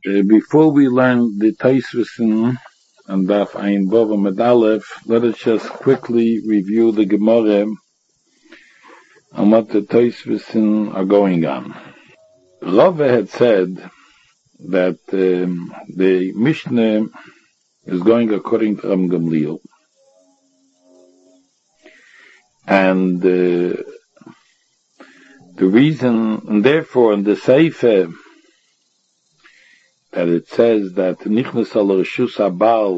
Before we learn the Taisvisin and Daf Ayin Bava Med Aleph, let us just quickly review the Gemara and what the Taisvisin are going on. Rava had said that the Mishnah is going according to Ram Gamliel, and the reason, and therefore in the Sefer, that it says that Nichnas al Rishus Abal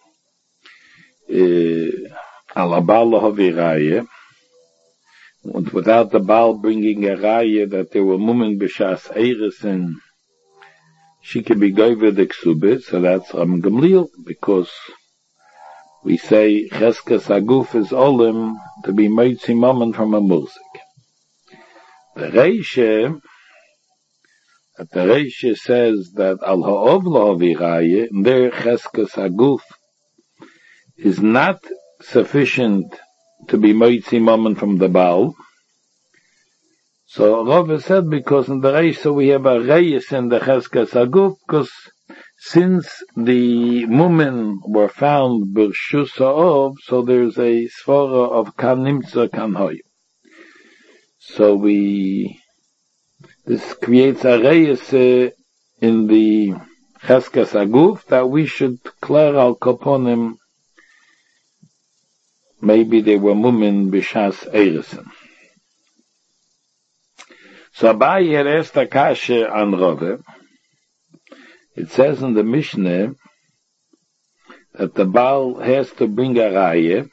al Abal lahavi raya, without the Baal bringing a raya that there were mumen b'shas eiris and she could be goyver the ksubit, so that's Ram Gamliel, because we say Cheskas Aguf is olim to be moitzi mammon from a murzik. The Reisha says that al ha'ov lahavi raya, and there Cheskas Aguf is not sufficient to be moitzi mammon from the Baal. So Rava said, because in the Reisha we have a reyes in the Cheskas Aguf, because since the mumen were found b'rshus ha'ov, so there's a svara of kan nimtza kan hoy. So this creates a reyes in the Cheskas Aguf that we should clear al kaponim. Maybe they were mumen b'shas eirisen. So Abaye had asked a kasha on Rava. It says in the Mishnah that the Baal has to bring a raya.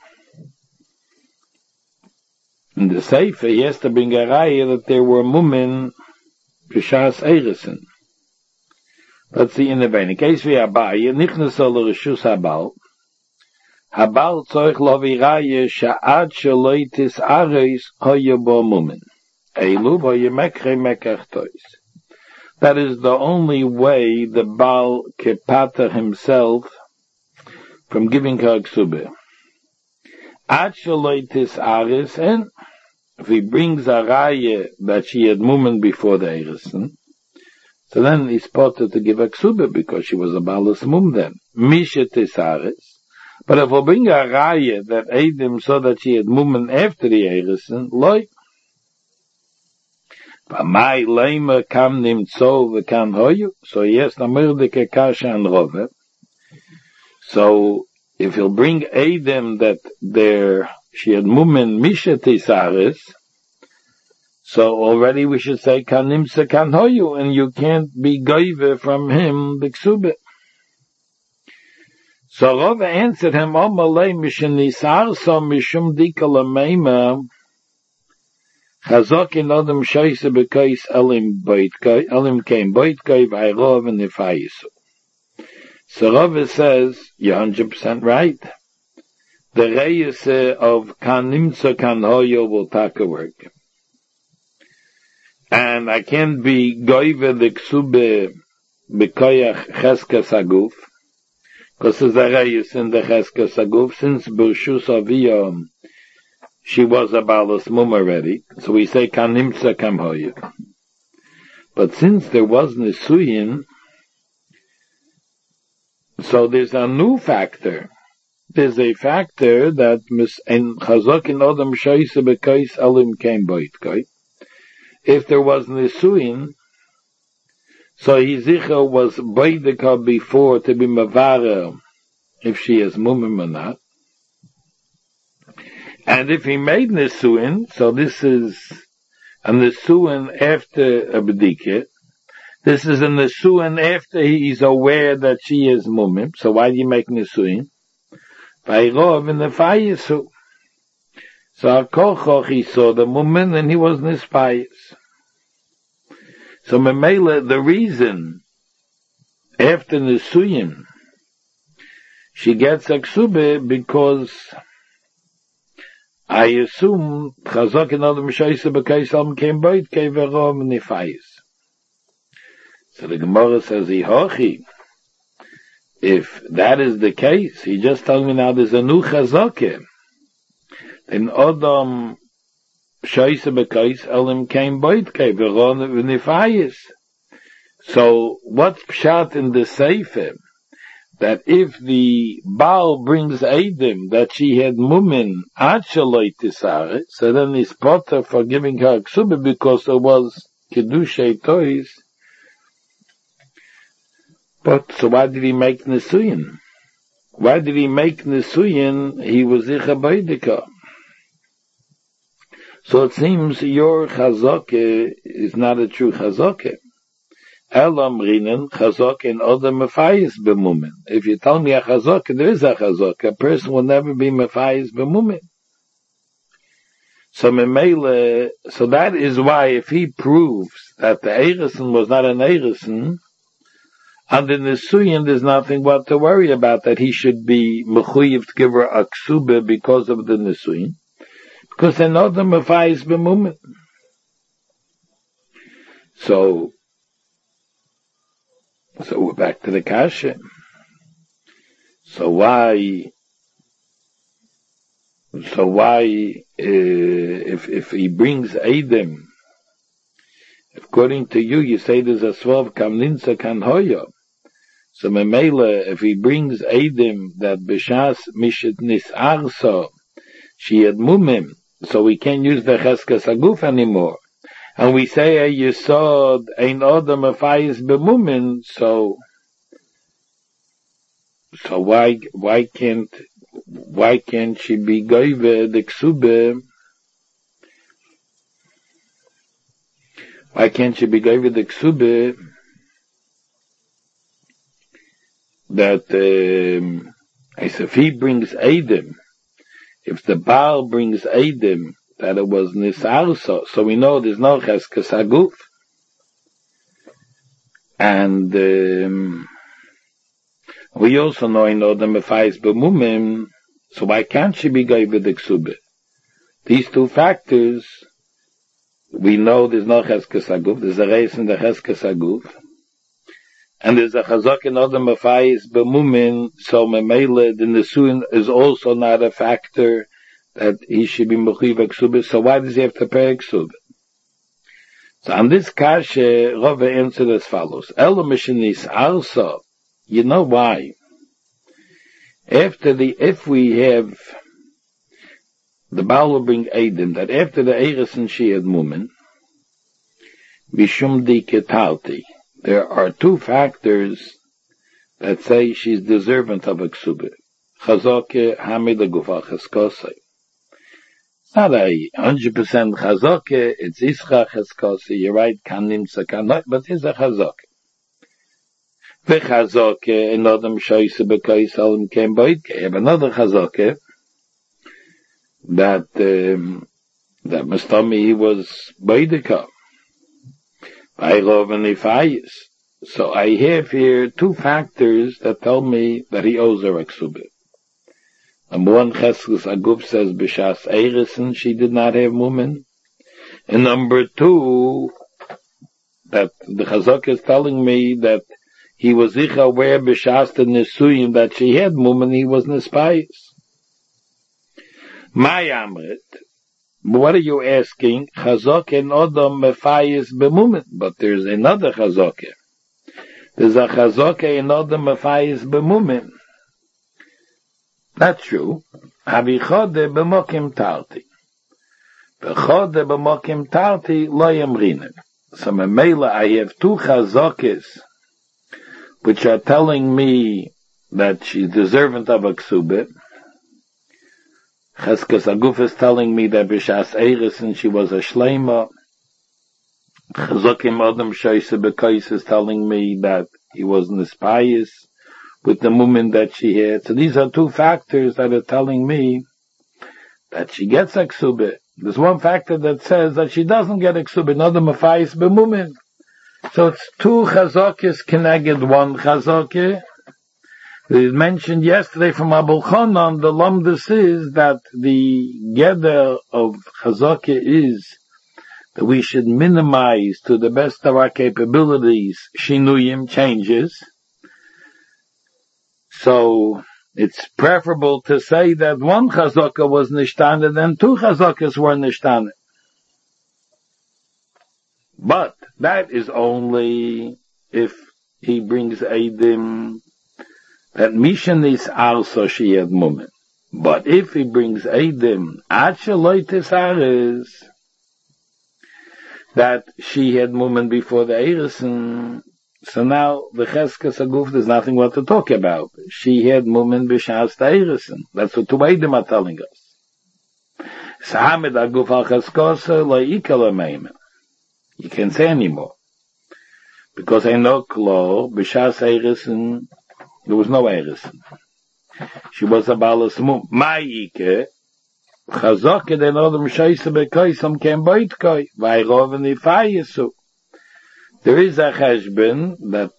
In the Sefer, he has to bring a raya that there were mumen b'shas eirisen. Let's see in the vein. In case we Abaye, nichnas al rishus habal. Habal tzorich lavi raya sha'ad shaloitis areis hoya bo mumen. Eilu hoya mekre mekach tois. That is the only way the Baal kepata himself from giving her ksubah. Ad shaloitis aris, and if he brings a raya that she had mumen before the erison, so then he's potter to give a ksubah because she was a Baal's mum then. Mishetis aris. But if we bring a raya that Eidim saw that she had mumen after the erison, loy. So yes, Namurdike Kasha and Rove. So if he'll bring Eidim that she had mumen mishetis aris, so already we should say kanimsa kan hoyu, and you can't be goive from him b'ksubit. So Rava answered him, Omalei mishenisar so mishum dikala meima chazok in odem shoyse bekais elim came boitkai v'ayrov and nefayisu. So Rava says, you're 100% right. The reyes of kan nimtza kan hoyo will take a work. And I can't be goive the ksube bekoyach cheskas aguf, because there's a reyes in the cheskas aguf, since b'rshus aviyah she was a Baal's mum already, so we say kan nimtza kam hoyo. But since there was nisuyin, so there's a new factor. There's a factor that in chazok in odem shoyse bekais alim came boitkai. If there was nisuyin, so Yizicha was boidika before to be mavara if she is mumim or not. And if he made nisuyin, so this is a nisuyin after a bedikah. This is a nisuyin after he is aware that she is mumim. So why do you make nisuyin? Vayrov in the fayisu. So Akochoch, he saw the mumim and he was nispayis. So Memela, the reason after nisuyin she gets a ksubah, because I assume chazak and other mishaisa b'kaisam came boit keverom nifayis. So the Gemara says, Ihochi, if that is the case, he just told me now there's a new chazak. Then Adam shaisa b'kais elim came boit keverom nifayis. So what's pshat in the Sefer? That if the Baal brings Eidim that she had mumin ad shaloi tisare, so then he's potter for giving her ksuba because it was kedushay tois. But so why did he make Nesuyin? Why did he make Nesuyin? He was Icha Baidika. So it seems your Chazake is not a true Chazake. Elam Rinen, Chazake and other Mefayis B'mumin. If you tell me a Chazake, there is a Chazake. A person will never be Mefayis B'mumin. So Memele, so that is why if he proves that the Eirison was not an Eirison, under Nesuyin, there's nothing what to worry about, that he should be mechuyev to give her a ksuba because of the Nesuyin. Because they know the Mefayis B'mumin. So we're back to the Kasha. So why, if he brings Eidim, according to you say there's a Svav Kamninsa Kan Hoya. So Memele, if he brings Eidim that B'shas Mishet Nis'arso, she had Mumim, so we can't use the Cheskas Aguf anymore. And we say a Yesod Ein Odom Mefayis B'mumin, so why can't she be Goyve the Ksube? Why can't she be Goyve the Ksube that if he brings Eidim, if the Baal brings Eidim that it was Nisarso, so we know there's no Cheskas Aguf. And we also know the Mefayis B'mumim, so why can't she be Goyve the Ksube? These two factors, we know there's no Cheskas Aguf, there's a race in the Cheskas Aguf, and there's a Chazak in other Mefayis B'mumin, so Memele, the Nesuin is also not a factor that he should be Mechuyev Ksubah, so why does he have to pay Ksubah? So on this Kasha, Rava answered as follows. Elo Mishanis Arsa, you know why? If we have, the Baal will bring Eidim, that after the Eres and she had Mumin, Mishum di Ketalti, there are two factors that say she's deserving of a Ksubah. Chazake Hamid Gufa Cheskosei. It's not a 100% Chazake, it's Ischa Cheskosei, you're right, Kanim Sakanot, but it's a Chazake. V'Chazake, another Shoyse B'Koi Salim came Boitke, you have another Chazake, that Mustami he was Boidika. So I have here two factors that tell me that he owes her a Ksubah. Number one, Cheskus Aguf says B'shas Eirison she did not have Mumin. And number two, that the Chazak is telling me that he was Icha aware B'shas the Nesuyim that she had Mumin, he was Nespais. My Amrit, what are you asking? Chazak and Odom Mefayis B'mumin. But there's another Chazak. There's a Chazak and Odom Mefayis B'mumin. That's true. Havichode B'mokim Tarti. B'chode B'mokim Tarti lo yamrinen. So Memela, I have two Chazakis which are telling me that she's deserving of a Ksubah. Cheskas Aguf is telling me that B'shas Eirison she was a Shleima. Chazakim Adam Shoyse B'Kais is telling me that he was Nispayis with the Mumin that she had. So these are two factors that are telling me that she gets a Ksubah. There's one factor that says that she doesn't get a Ksubah, another Mefayis B'Mumin. So it's two Chazakis connected one Chazakis. It mentioned yesterday from Abul Chanan, the Lamdus is that the gather of Chazakah is that we should minimize to the best of our capabilities Shinuyim, changes. So it's preferable to say that one Chazakah was Nishtana than two Chazakas were Nishtana. But that is only if he brings Eidim that Mishan is also she had Mumen. But if he brings Eidim, Achaloitis Ares, that she had Mumen before the Eiresen, so now the Cheskes Aguf, there's nothing what to talk about. She had Mumen b'shas the Eiresen. That's what two Eidim are telling us. Sahamed Aguf al Cheskose lo ikala meimen. You can't say anymore. Because I know Klo, b'shas Eiresen, there was no Eiresen. She was a Balas Mum. Ma'ike, Chazoke den Odom Shoyse Bekoi, some came Boitkoi, Vayroven Ifayesu. There is a Cheshbon that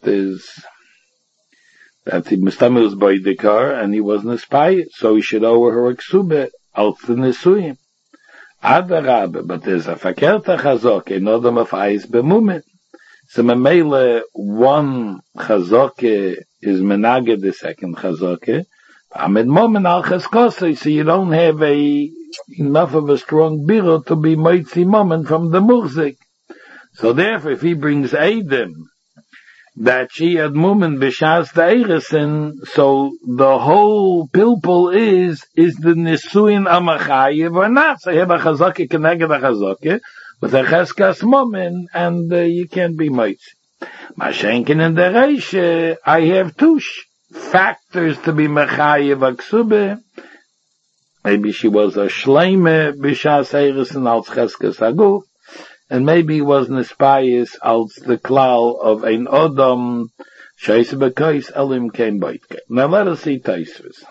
he Mustamil was Boidikar, and he wasn't a spy, so he should owe her a Ksube, out the Nesuyim. Adarabe, but there's a Fakerta Chazoke, in Odom Afayes Bemumen. So Memele, one Chazoke is Menage the second Chazoke, Amid Momen al Cheskose, so you don't have enough of a strong biro to be Moitzi Momen from the Murzik. So therefore, if he brings Eidim, that she had Mumen b'shas the Eiresen, so the whole pilpul is the Nisuin Amachayev or not. So you have a Chazake Keneged a Chazake, with a Cheskas Mumen, and you can't be Moitzi. Mashenkin in the Reishe, I have two factors to be Mechayev Aksube. Maybe she was a Shleime b'shas Eiresen als Cheskas Aguf, and maybe he wasn't as pious als the klal of ein Odom Shoyse Bekois Elim came Boitke. Now let us see Taisvis.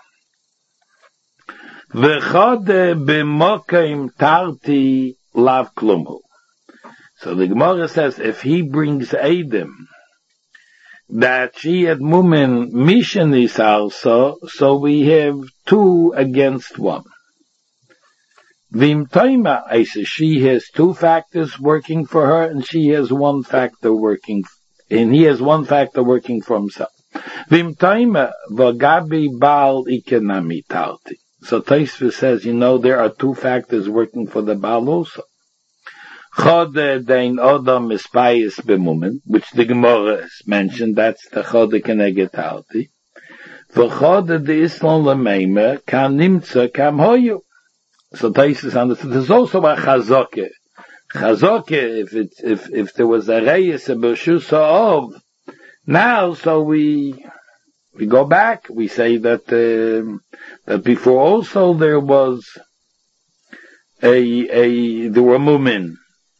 V'chode b'mokim tarti lav klumhu. So the Gemara says, if he brings Eidim, that she had Mumen Mishanis also, so we have two against one. Vim Toima, I say, she has two factors working for her, and she has one factor working, and he has one factor working for himself. Vim Toima, v'gabi Baal ikenami tarti. So Taisva says, there are two factors working for the Baal also. Chode dein Odom Mispayis Bemumen, which the Gemara has mentioned, that's the Chode Keneged Tarti. V'chode de Islam Lemeime, kan nimtza kam hoyu. So Taisus understood, there's also a Chazoke. Chazoke, if there was a Reyes, a Bershusa of, now, so we go back, we say that before also there was there were Mumin.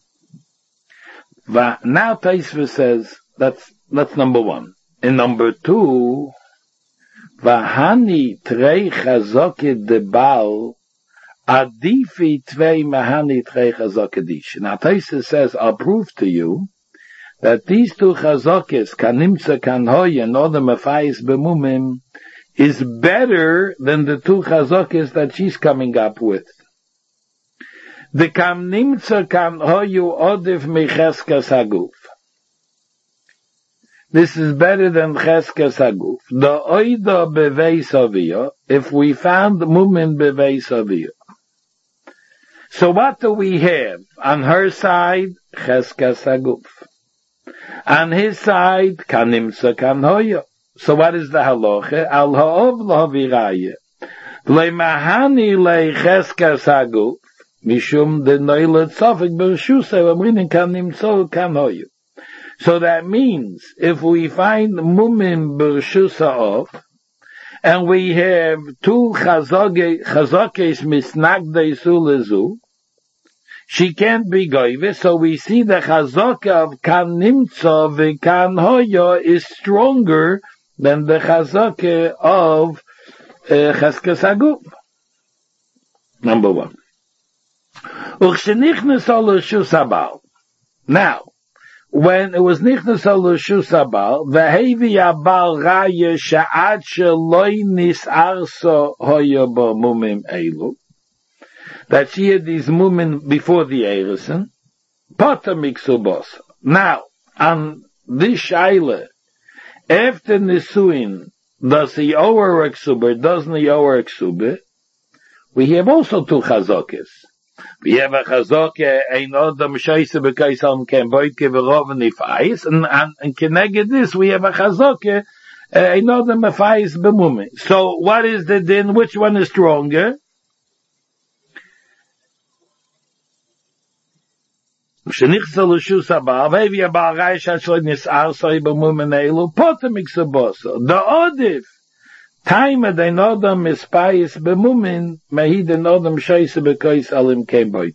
Now Taisva says, that's number one. And number two, Vahani trei Chazoke de Baal, Adifi tvei mahani trei Chazoke dish. Now Taisva says, I'll prove to you that these two Chazokes, Kanimtza Kanhoy and Odom Afayis Bemumim, is better than the two Chazokes that she's coming up with. The Kanimtza Kanhoyu Odif Mecheskas Haguf. This is better than Cheskas Haguf. The Oida Bevei Savio, if we found Mumin Bevei Savio. So what do we have? On her side, Cheskas Haguf. On his side, Kanimtza Kanhoyo. So what is the halacha? Al ha'ov l'haviraya. Le'mahani le'cheskas haguf. Mishum de noilet sofik b'rshusay. Amrin kanimtza kanhoyo. So that means, if we find mumin b'rshusa of, and we have two chazokes misnagdei sulezu, she can't be goyve, so we see the chazaka of kan nimtza v'kan hoyo is stronger than the chazaka of cheskas haguf. Number one. Uchshenichnes al reshus habal. Now, when it was nichnes al reshus habal, v'hevi habal raya sha'ad sheloi nisarso hoyo bo mumim elu, that she had these mumin before the Eiresen, Potter Miksubos. Now, on this Shaila, after Nisuin, does he owe her a Ksubah, doesn't he owe her a Ksubah? We have also two Chazokes. We have a chazaka, ein odam shaisa b'kais alim ken boitke v'rov nifais, and connected this, we have a chazaka, ein odam mefais b'mumin. So what is the din? Which one is stronger? Shenichsa l'shus haba, v'evi haba reish ha'shloid nis'ar soi b'mumin eilu, potem iksaboso. The odif, time of the nodam is pious bemumin, mahid the nodam shaisa b'kais alim ken boit.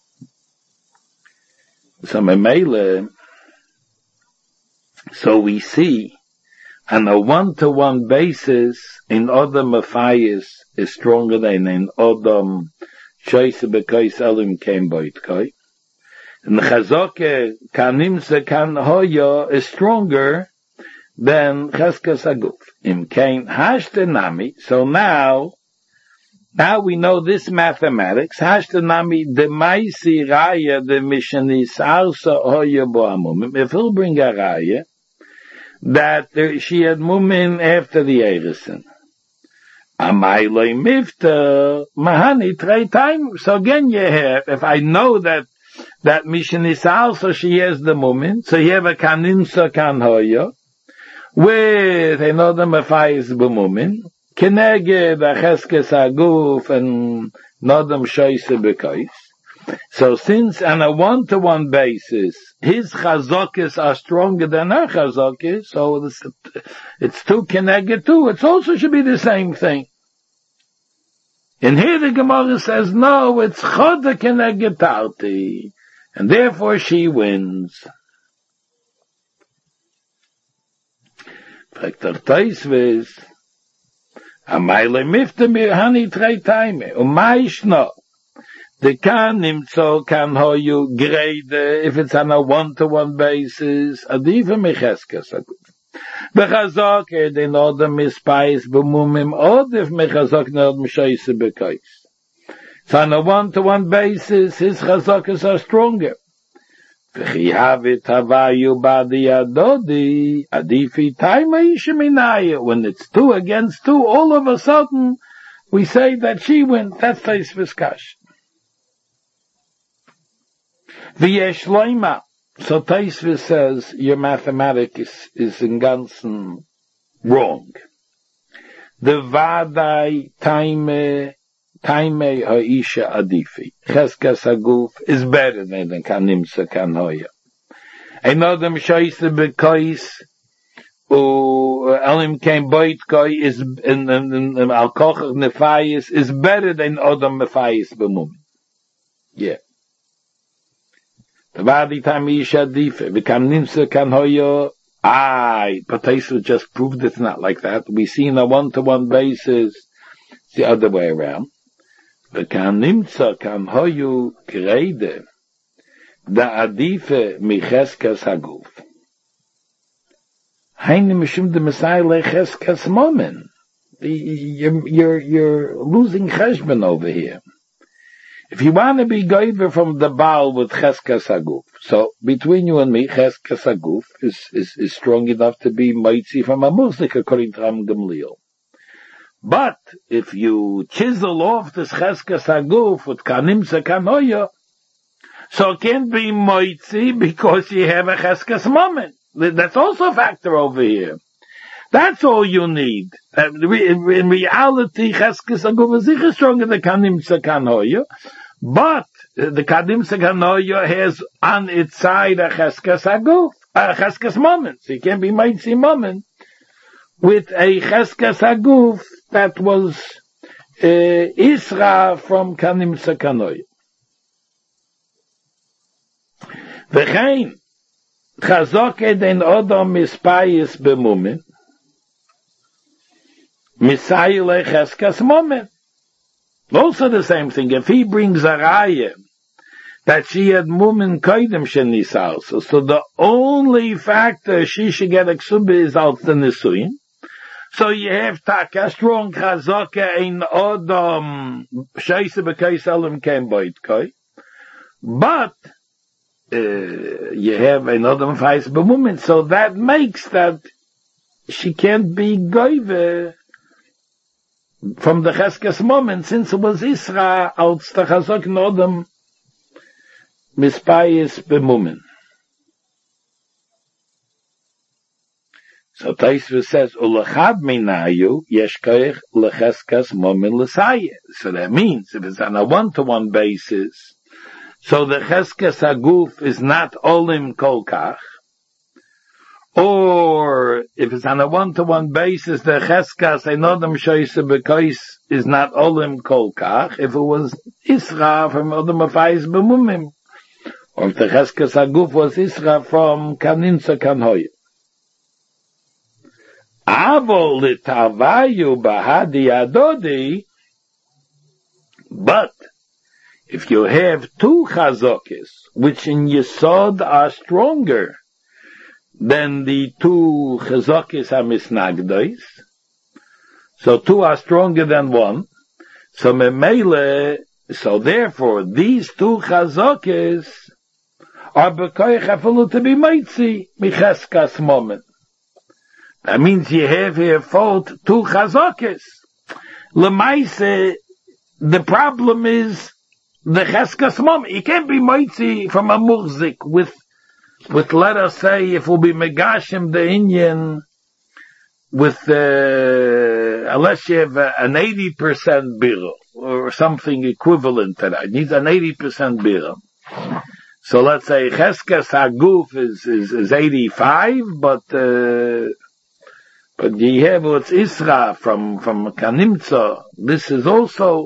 So we see, on a one-to-one basis, in odam mafayis is stronger than in odam shaisa b'kais alim ken boit. And the chazake kanimse kan hoya is stronger than cheskas aguf. Im kain hashtenami. So now we know this mathematics. Hashtenami de maisi raya de mishanis arsa hoya bo amumim. If he'll bring a raya that she had mumin after the erison. Amai loy mifta mahani trei time. So again you have, if I know that mishanis arsa she has the mumin, so you have a kanimsa kan hoya with another mafayis b'mumin, keneged acheskes aguf and nodam shoyse b'kais. So since on a one-to-one basis, his chazokis are stronger than her chazokis, so it's two keneged two, it also should be the same thing. And here the Gemara says, no, it's choda keneged tarti, and therefore she wins. Fragt Teisves, Amayle mifte mir hani drei Time, Maishno, the kan nimtzo kan hoyu grade, if it's on a one-to-one basis, adiva mecheskes aguf. Bechazok den odem mispais b'mumim odif mechazok nodem shoyse b'kais. So on a one-to-one basis, his chazokas are stronger. When it's two against two, all of a sudden, we say that she wins. That's Teisves Kash. V'yesh loima. So Teisves says, your mathematics is in Ganzen wrong. The Vadai Time ha'isha adifi. Cheskas haguf is better than the kanimsa kan hoya. Einodem shoyse b'kais alim ken boit koi is in al kochach nefayis is better than odam nefayis b'mum. Yeah. The vadi time ha'isha adifi. V'kanimsa kan hoya. But Teisves just proved it's not like that. We see in a one-to-one basis it's the other way around. V'kan nimtza kan hoyu greide da adife micheskas haguf. Heine mishum de Messiah lecheskas momen. You're losing cheshbon over here. If you want to be goiver from the Baal with cheskas haguf, so between you and me, cheskas haguf is strong enough to be moitzi from a musik according to Ram Gamliel. But if you chisel off this cheskas haguf with kanimsa kanoya, so it can't be moitzi because you have a cheskas moment. That's also a factor over here. That's all you need. In reality, cheskas haguf is stronger than kanimsa kanoya, but the kanimsa kanoya has on its side a cheskas haguf, a cheskas moment. So you can't be moitzi moment with a cheskas haguf that was Isra from Kanim Sakanoy. V'chein, Chazoke den Odom mispayis b'mumin, misayile cheskas momen. Also the same thing, if he brings a raya that she had mumin koidem shenisal, so the only factor she should get a ksuba is out the nisuin. So you have taka strong chazaka in odom shaisa b'kais alim ken boit koi, but you have an odom fais b'mumin, so that makes that she can't be goive from the cheskas moment since it was Isra out the chazak in odom mispayis b'mumin. So Taisva says, ulachad minayu yeshkoich lecheskas momin l'sayeh. So that means, if it's on a one-to-one basis, so the cheskas haguf is not olim kolkach, or if it's on a one-to-one basis, the cheskas einodem shoyse bekois is not olim kolkach, if it was isra from odem afayis b'mumim, or if the cheskas haguf was isra from kaninsa kanhoye. Avol litavayu bahadi adodi, but if you have two chazokis, which in Yesod are stronger than the two chazokis hamisnagdois, so two are stronger than one, so memele, so therefore these two chazokis are bekoich afilu to be mitzi micheskas moment. That means you have here fault two chazokis. Lemaise, the problem is the cheskas mom. You can't be mitzi from a muhzik with let us say, if we'll be megashim the Indian with unless you have an 80% birr or something equivalent to that. It needs an 80% birr. So let's say cheskas haguf is 85, but you have what's Isra from Kanimtza. This is also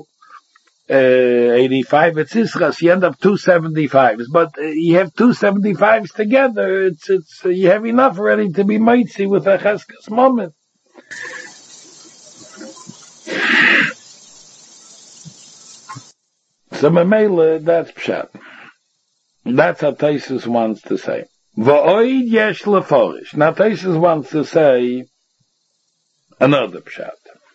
85. It's Isra. So you end up 275s. But you have 275s together. It's you have enough already to be mitzi with a cheskas moment. So Mamela, that's pshat. That's what Taisus wants to say. V'oid yesh leforish. Now Taisus wants to say another pshat.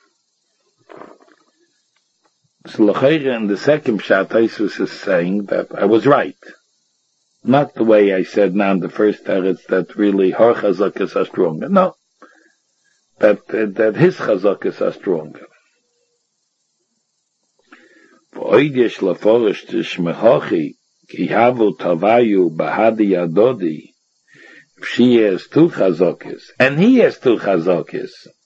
So l'chayre in the second pshat, Taisus is saying that I was right. Not the way I said now in the first teretz that really her chazakas are stronger. No. That his chazakas are stronger. V'oid yesh leforish tishmechachi ki havu tavayu bahadi adodi. If she has two chazakas, and he has two chazakas,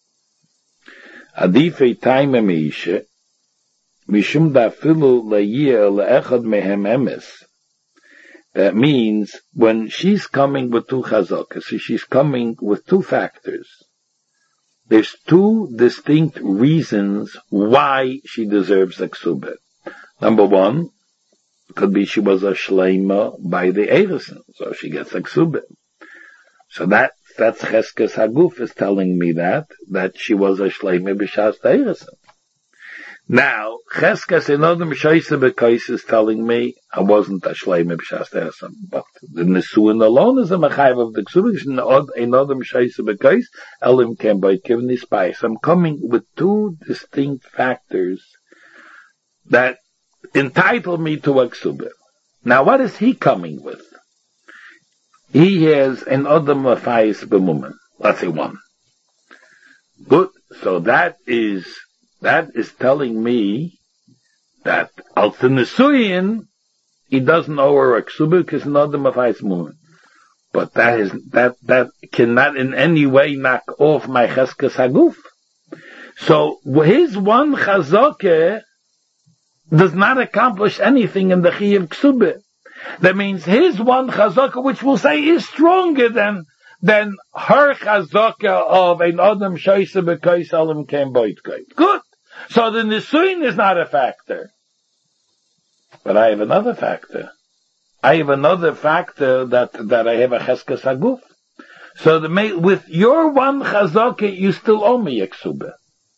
Adifei taime meishe, mishum dafilu la'yeh le'echad mehem emes. That means when she's coming with two chazakas, so she's coming with two factors. There's two distinct reasons why she deserves a ksubah. Number one, could be she was a shleima by the Eiresen, so she gets a ksubah. So that's Cheskes Haguf is telling me that she was a shleima b'shas Eiresen. Now, Cheskes Enodem Shoyse Bekois is telling me I wasn't a shleima b'shas Eiresen, but the Nesuin alone is a mechayiv of the ksubah. Enodem Shoyse Bekois Elim Ken Boit Kivni Spice. I'm coming with two distinct factors that entitle me to a ksubah. Now, what is he coming with? He has an Adam Afayis B'mumen. Let's say one. Good. So that is telling me that Al Nesuyin, he doesn't owe her a ksubah because an Adam Afayis B'mumen. But that cannot in any way knock off my Cheskes Haguf. So his one chazakeh does not accomplish anything in the Chiyuv Ksubah. That means his one chazakah, which we'll say is stronger than her chazakah of an Adam Shoyse Bekois Elim Ken Boit Koit. Good. So the Nisuin is not a factor. But I have another factor. I have another factor that I have a Cheskes Haguf. So with your one chazakah, you still owe me a ksubah.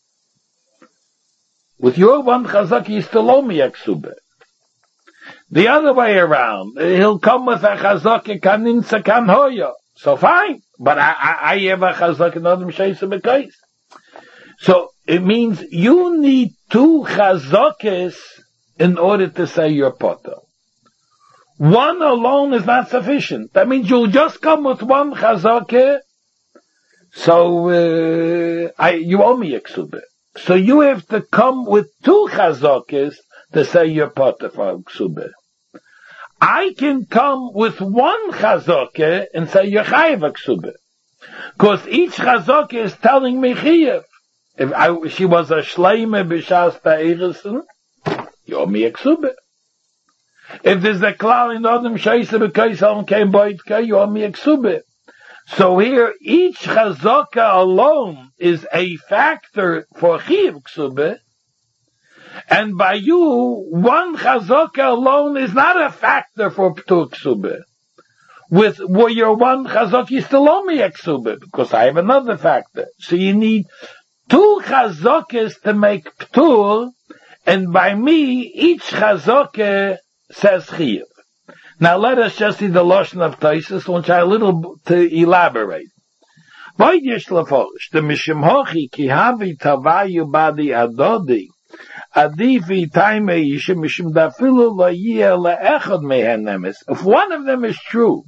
With your one chazakah, you still owe me a ksubah. The other way around, he'll come with a chazakah kaninsa kanhoya. So fine, but I have a chazakah Adam Shoyse Bekois. So it means you need two chazakahs in order to say your potter. One alone is not sufficient. That means you'll just come with one chazakah. So you owe me a ksubah. So you have to come with two chazakahs to say your potter for ksubah. I can come with one chazaka and say you're chayiv a ksubah. Because each chazaka is telling me chayiv. If she was a shleime b'shas ta'eresen, you owe me a ksubah. If there's a klal in Adam Shaisa B'Kaisal came Boitka, you owe me a ksubah. So here, each chazaka alone is a factor for chiv ksubah, and by you, one chazaka alone is not a factor for ptur ksubah. With your one chazaka, you still owe me a ksubah, because I have another factor. So you need two chazakas to make ptur, and by me, each chazaka says chiv. Now let us just see the Lashon of Taisus, which I a little to elaborate. Void yesh leforish, the mishim hochi ki havi tavayu badi adodi, adivi taime yishim mishim dafilu lo yiyeh le'echad mehen nemes. If one of them is true,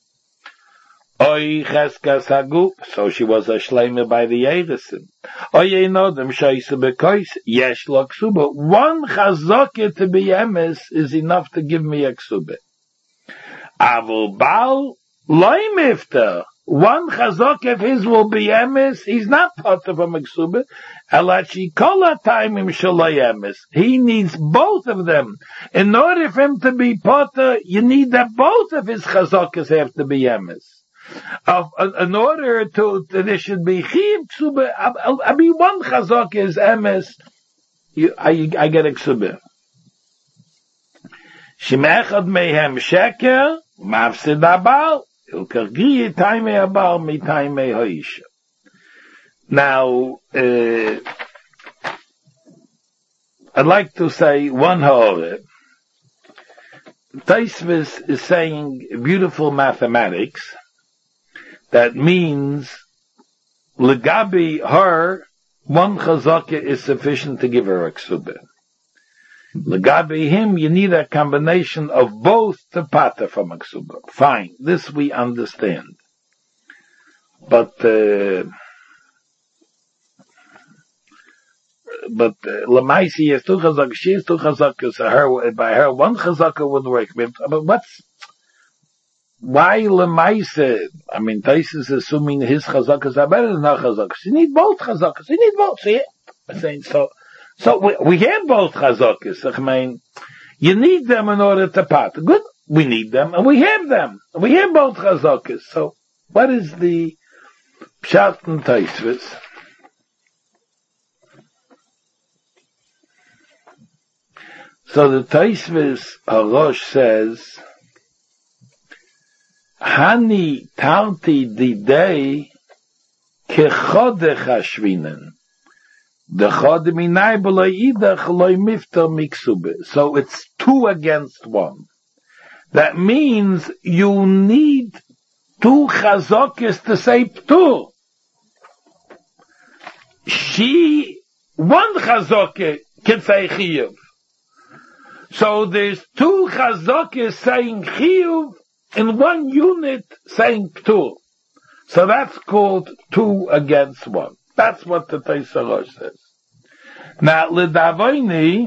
Oy cheskas haguf, so she was a shleime by the Eidesen. Oy einodem shaisa bekois, yesh lo ksuba. One chazaka to be emes is enough to give me a ksubah. Avul Baal loy mifta. One chazak of his will be emes. He's not part of a meksubah. Elachi kola taimim shalay emes. He needs both of them. In order for him to be potter, you need that both of his chazakas have to be emes. In order to there should be chiv ksubah. I mean, one chazak is emes. I get a ksubah. Shemechad mehem sheker. Mafsid abal, ilkargriye taime abal mi taime hoisha. Now, I'd like to say one ha'oreh. Taisvis is saying beautiful mathematics. That means, legabi her, one chazaka is sufficient to give her a ksubah. Legabi him, you need a combination of both to pata from a ksubah. Fine, this we understand. But Lamaisi is two chazaka, she is two chazaka, so her, by her one chazaka would work. But why Lamaisi? I mean, Tais is assuming his chazakas are better than her chazakas. You need both chazakas, you need both, see it? I'm saying so. So we have both chazakas. I mean, you need them in order to part. Good, we need them, and we have them. We have both chazakas. So what is the pshat and taisvis? So the taisvis Harosh says, Hani tarti didei kechodech hashvinen. The chod minay b'loy idach loy mifter miksube. So it's 2 against 1. That means you need 2 chazokes to say ptur. One chazoke can say chiyuv. So there's 2 chazokes saying chiyuv in 1 unit saying ptur. So that's called 2 against 1. That's what the Teisarosh says. Now, L'Davoini,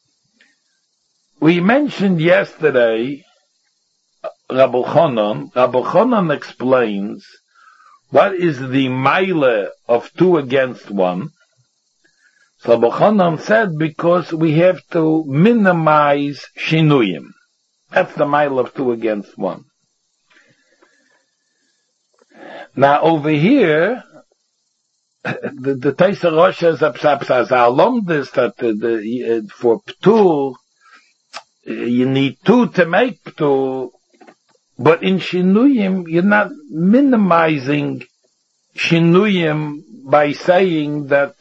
we mentioned yesterday, Rabbi Chonon explains what is the mile of 2 against 1. So Rabbi Chonon said because we have to minimize shinuyim. That's the mile of 2 against 1. Now over here, the Taisa Rosh says this that for Ptur you need 2 to make Ptur, but in Shinuyim you're not minimizing Shinuyim by saying that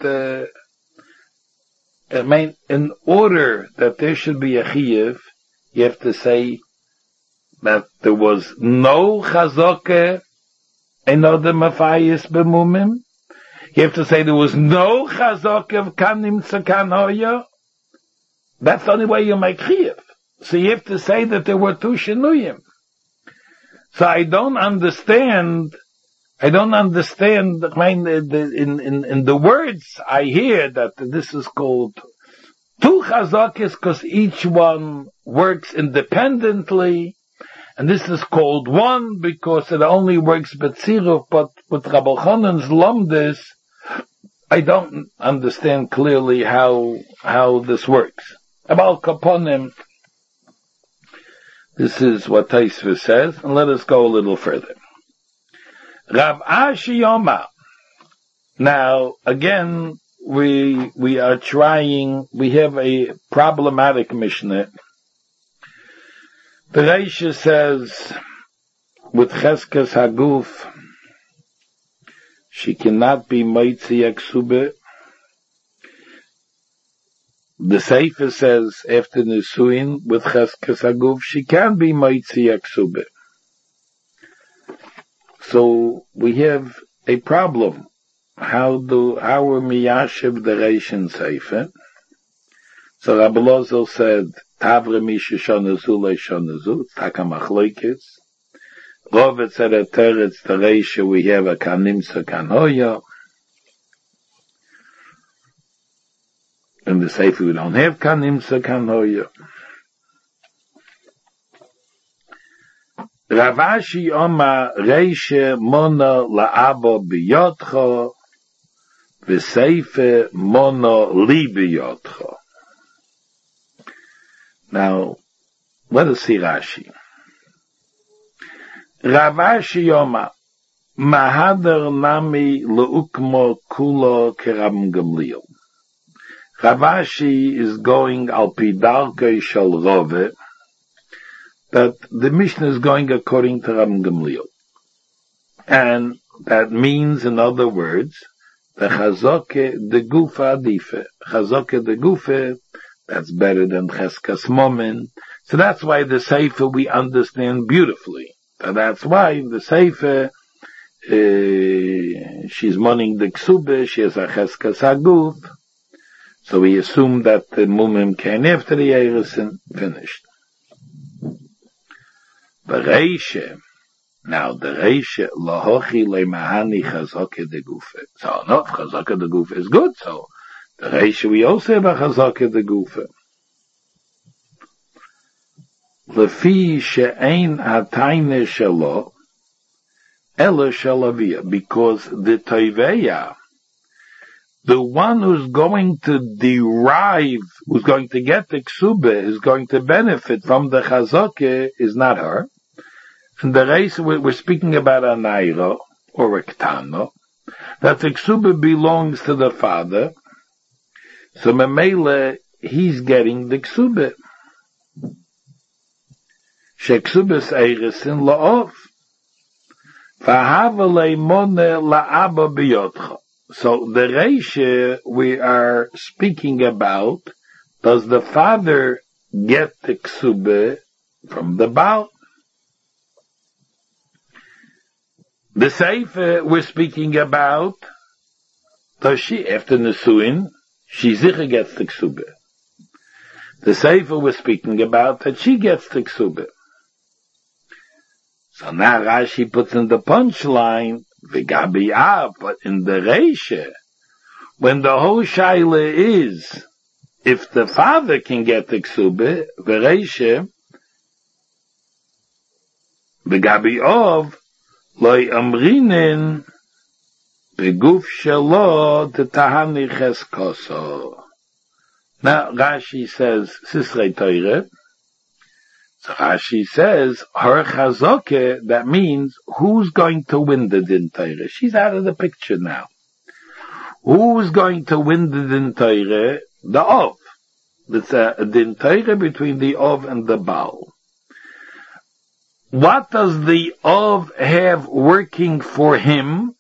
in order that there should be a Chiyuv, you have to say that there was no Chazokeh and other Mafayis B'mumim. You have to say there was no chazak of kanim tzakan hoya. That's the only way you make chiyuv. So you have to say that there were 2 shenuyim. So I don't understand. I mean, in the words I hear that this is called Two chazakis, because each one works independently, and this is called one because it only works betziruf, but with Rabbi Chanan's lamdis, I don't understand clearly how this works. About kaponim, this is what Taisva says, and let us go a little further. Rav Ashi Yoma. Now, again, we are trying, we have a problematic Mishnah. The Reisha says, with Cheskas Haguf, she cannot be Moitzi Yaksube. The Sefer says, after Nisuin, with Cheskas Haguf, she can be Moitzi Yaksube. So, we have a problem. How are Miyashiv the Reish and Sefer? So Rabbi Lozel said, Tavre Misha Shonazu Le Shonazu, Taka Machloikis. Rovet said at Teretz the Reish, we have a Kanimsa Kanhoya. In the Sefer we don't have Kanimsa Kanhoya. Ravashi Oma Reish Mona La'abo Biyotcho V'Seife Mona Li Biyotcho. Now, let us see Rashi. Ravashi Yoma Mahadar Nami Leukmo Kulo Keram Gamliel. Ravashi is going al Pidarkei Shal Rove, that the Mishnah is going according to Ram Gamliel. And that means, in other words, the Chazoke de Gufa Adife. Chazoke de Gufa, that's better than Cheskas Momen. So that's why the Sefer we understand beautifully. So that's why the Sefer, she's mourning the Ksube, she has a Cheskas Haguf. So we assume that the Mumim came after the Eresin, finished. The Reishe, now the Reishe, Lahochi Leimahani Chazoke de Gufe. So no, Chazoke de Gufe is good, so the Reishe we also have a Chazoke de Gufe. Lefi she'ein hatayne shelo, ela shelavia, because the Toiveya, the one who's going to derive, who's going to get the Ksube, who's going to benefit from the Chazoke, is not her. In the race, we're speaking about a Nairo, or a Ktano, that the Ksube belongs to the father, so Memele, he's getting the Ksube. Sheksubes Eiresin la'ov, Fahava le'mone la'aba biyotcha. So the Reisha we are speaking about, does the father get the Ksube from the Baal? The Sefer we're speaking about, does she, after Nesuin, she sicher gets the Ksube. The Sefer we're speaking about, that she gets the Ksube. So now Rashi puts in the punchline, V'gabi but in the Reisha, when the whole Shaila is, if the father can get the Ksube, the Reisha, V'gabi of, Loi amrinin, V'guf shelo, T'tahani cheskoso. Now Rashi says, Sisrei Teire, so Rashi says, her Chazoke, that means, who's going to win the Din Torah? She's out of the picture now. Who's going to win the Din Torah? The Ov. It's a Din Torah between the Ov and the Baal. What does the Ov have working for him?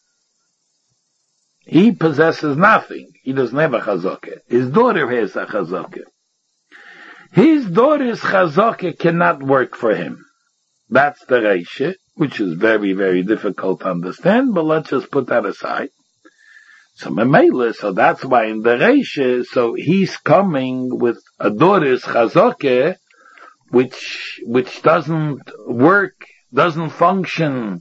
He possesses nothing. He doesn't have a Chazoke. His daughter has a Chazoke. His daughter's Chazoke cannot work for him. That's the Reisha, which is very, very difficult to understand, but let's just put that aside. So Memele, so that's why in the Reisha, so he's coming with a daughter's Chazoke, which doesn't work, doesn't function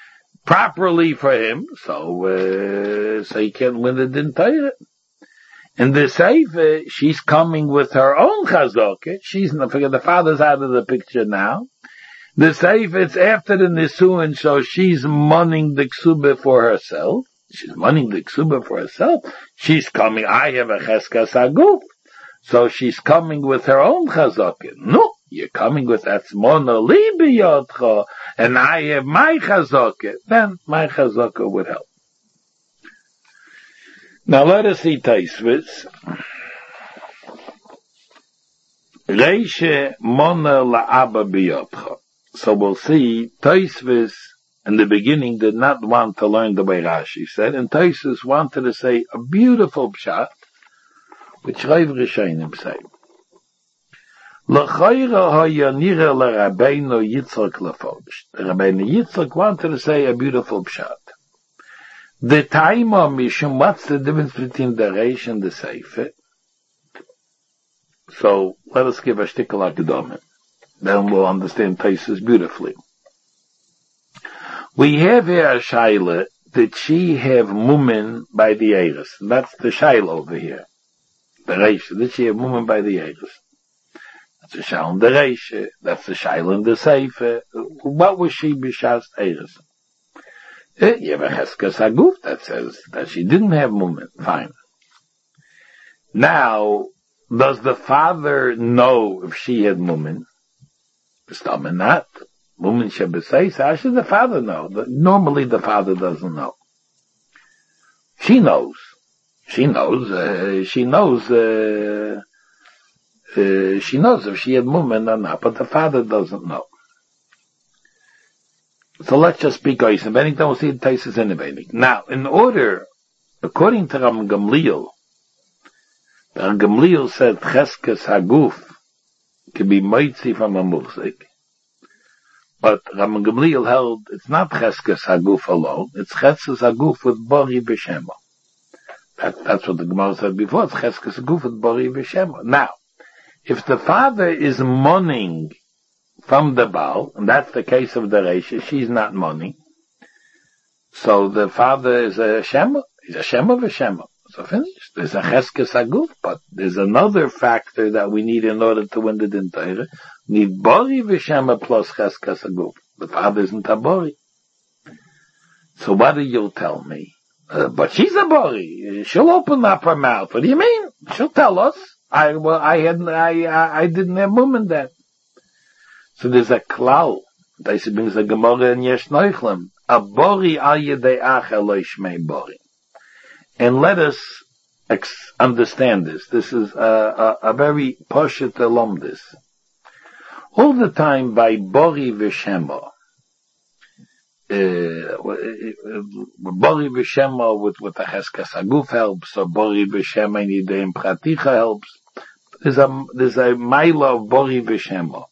properly for him, so he can't win the Din Torah. In the Sefer, she's coming with her own chazaka. She's not, forget the father's out of the picture now. The Sefer, it's after the Nisuin, so she's monning the Ksuba for herself. She's monning the Ksuba for herself. She's coming, I have a Cheskas Aguf. So she's coming with her own chazaka. No, you're coming with Atzmona Libi Yotcha, and I have my chazaka. Then my chazaka would help. Now let us see Taisvis. Reishe Mona La'aba Biyotcha. So we'll see Taisvis in the beginning did not want to learn the way Rashi said, and Taisvis wanted to say a beautiful pshat, which Rav Rishonim say. L'chayra ha'yanira l'Rabbeinu Yitzchak lefosh. The Rabbeinu Yitzchak wanted to say a beautiful pshat. The taima mishum, what's the difference between the Reish and the Sefer? So let us give a shtickle akadamim. Then we'll understand Taisus beautifully. We have here a shaila that she have mumen by the Eiris. That's the shaila over here. The Reish, that she have mumen by the Eiris. That's the shaila in the Reish. That's the shaila in the Sefer. What was she b'shas Eiris? You have a Cheskas Aguf that says that she didn't have mumen. Fine. Now, does the father know if she had mumen? Not. Mumen shebesais. How should the father know? Normally the father doesn't know. She knows. She knows if she had mumen or not, but the father doesn't know. So let's just speak Ois. And Bennington will see the Taisus innovating. Now, in order, according to Ram Gamliel, Ram Gamliel said Cheskes Haguf can be moitzi from a muhzik. But Ram Gamliel held it's not Cheskes Haguf alone, it's Cheskes Haguf with Bori B'Shema. That's what the Gemara said before, it's Cheskes Haguf with Bori B'Shema. Now, if the father is mourning from the Baal, and that's the case of the Reisha, she's not mourning, so the father is a Shema, he's a Shema v'Shema. So finished. There's a Cheskes Haguf, but there's another factor that we need in order to win the Din Torah. We need Bori v'Shema plus Cheskes Haguf. The father isn't a Bori. So what do you tell me? But she's a Bori. She'll open up her mouth. What do you mean? She'll tell us. I didn't have mumen then. So there's a klal. Daisy brings a Gemara in Yesh Noichlim. A Bori al yedei acher lo yishmei Bori. And let us understand this. This is a very poshet alumdis. All the time by Bori v'Shema, Bori v'Shema with the Cheskas Haguf helps, or Bori v'Shema in Yidei Praticha helps. There's a Maila of Bori v'Shema.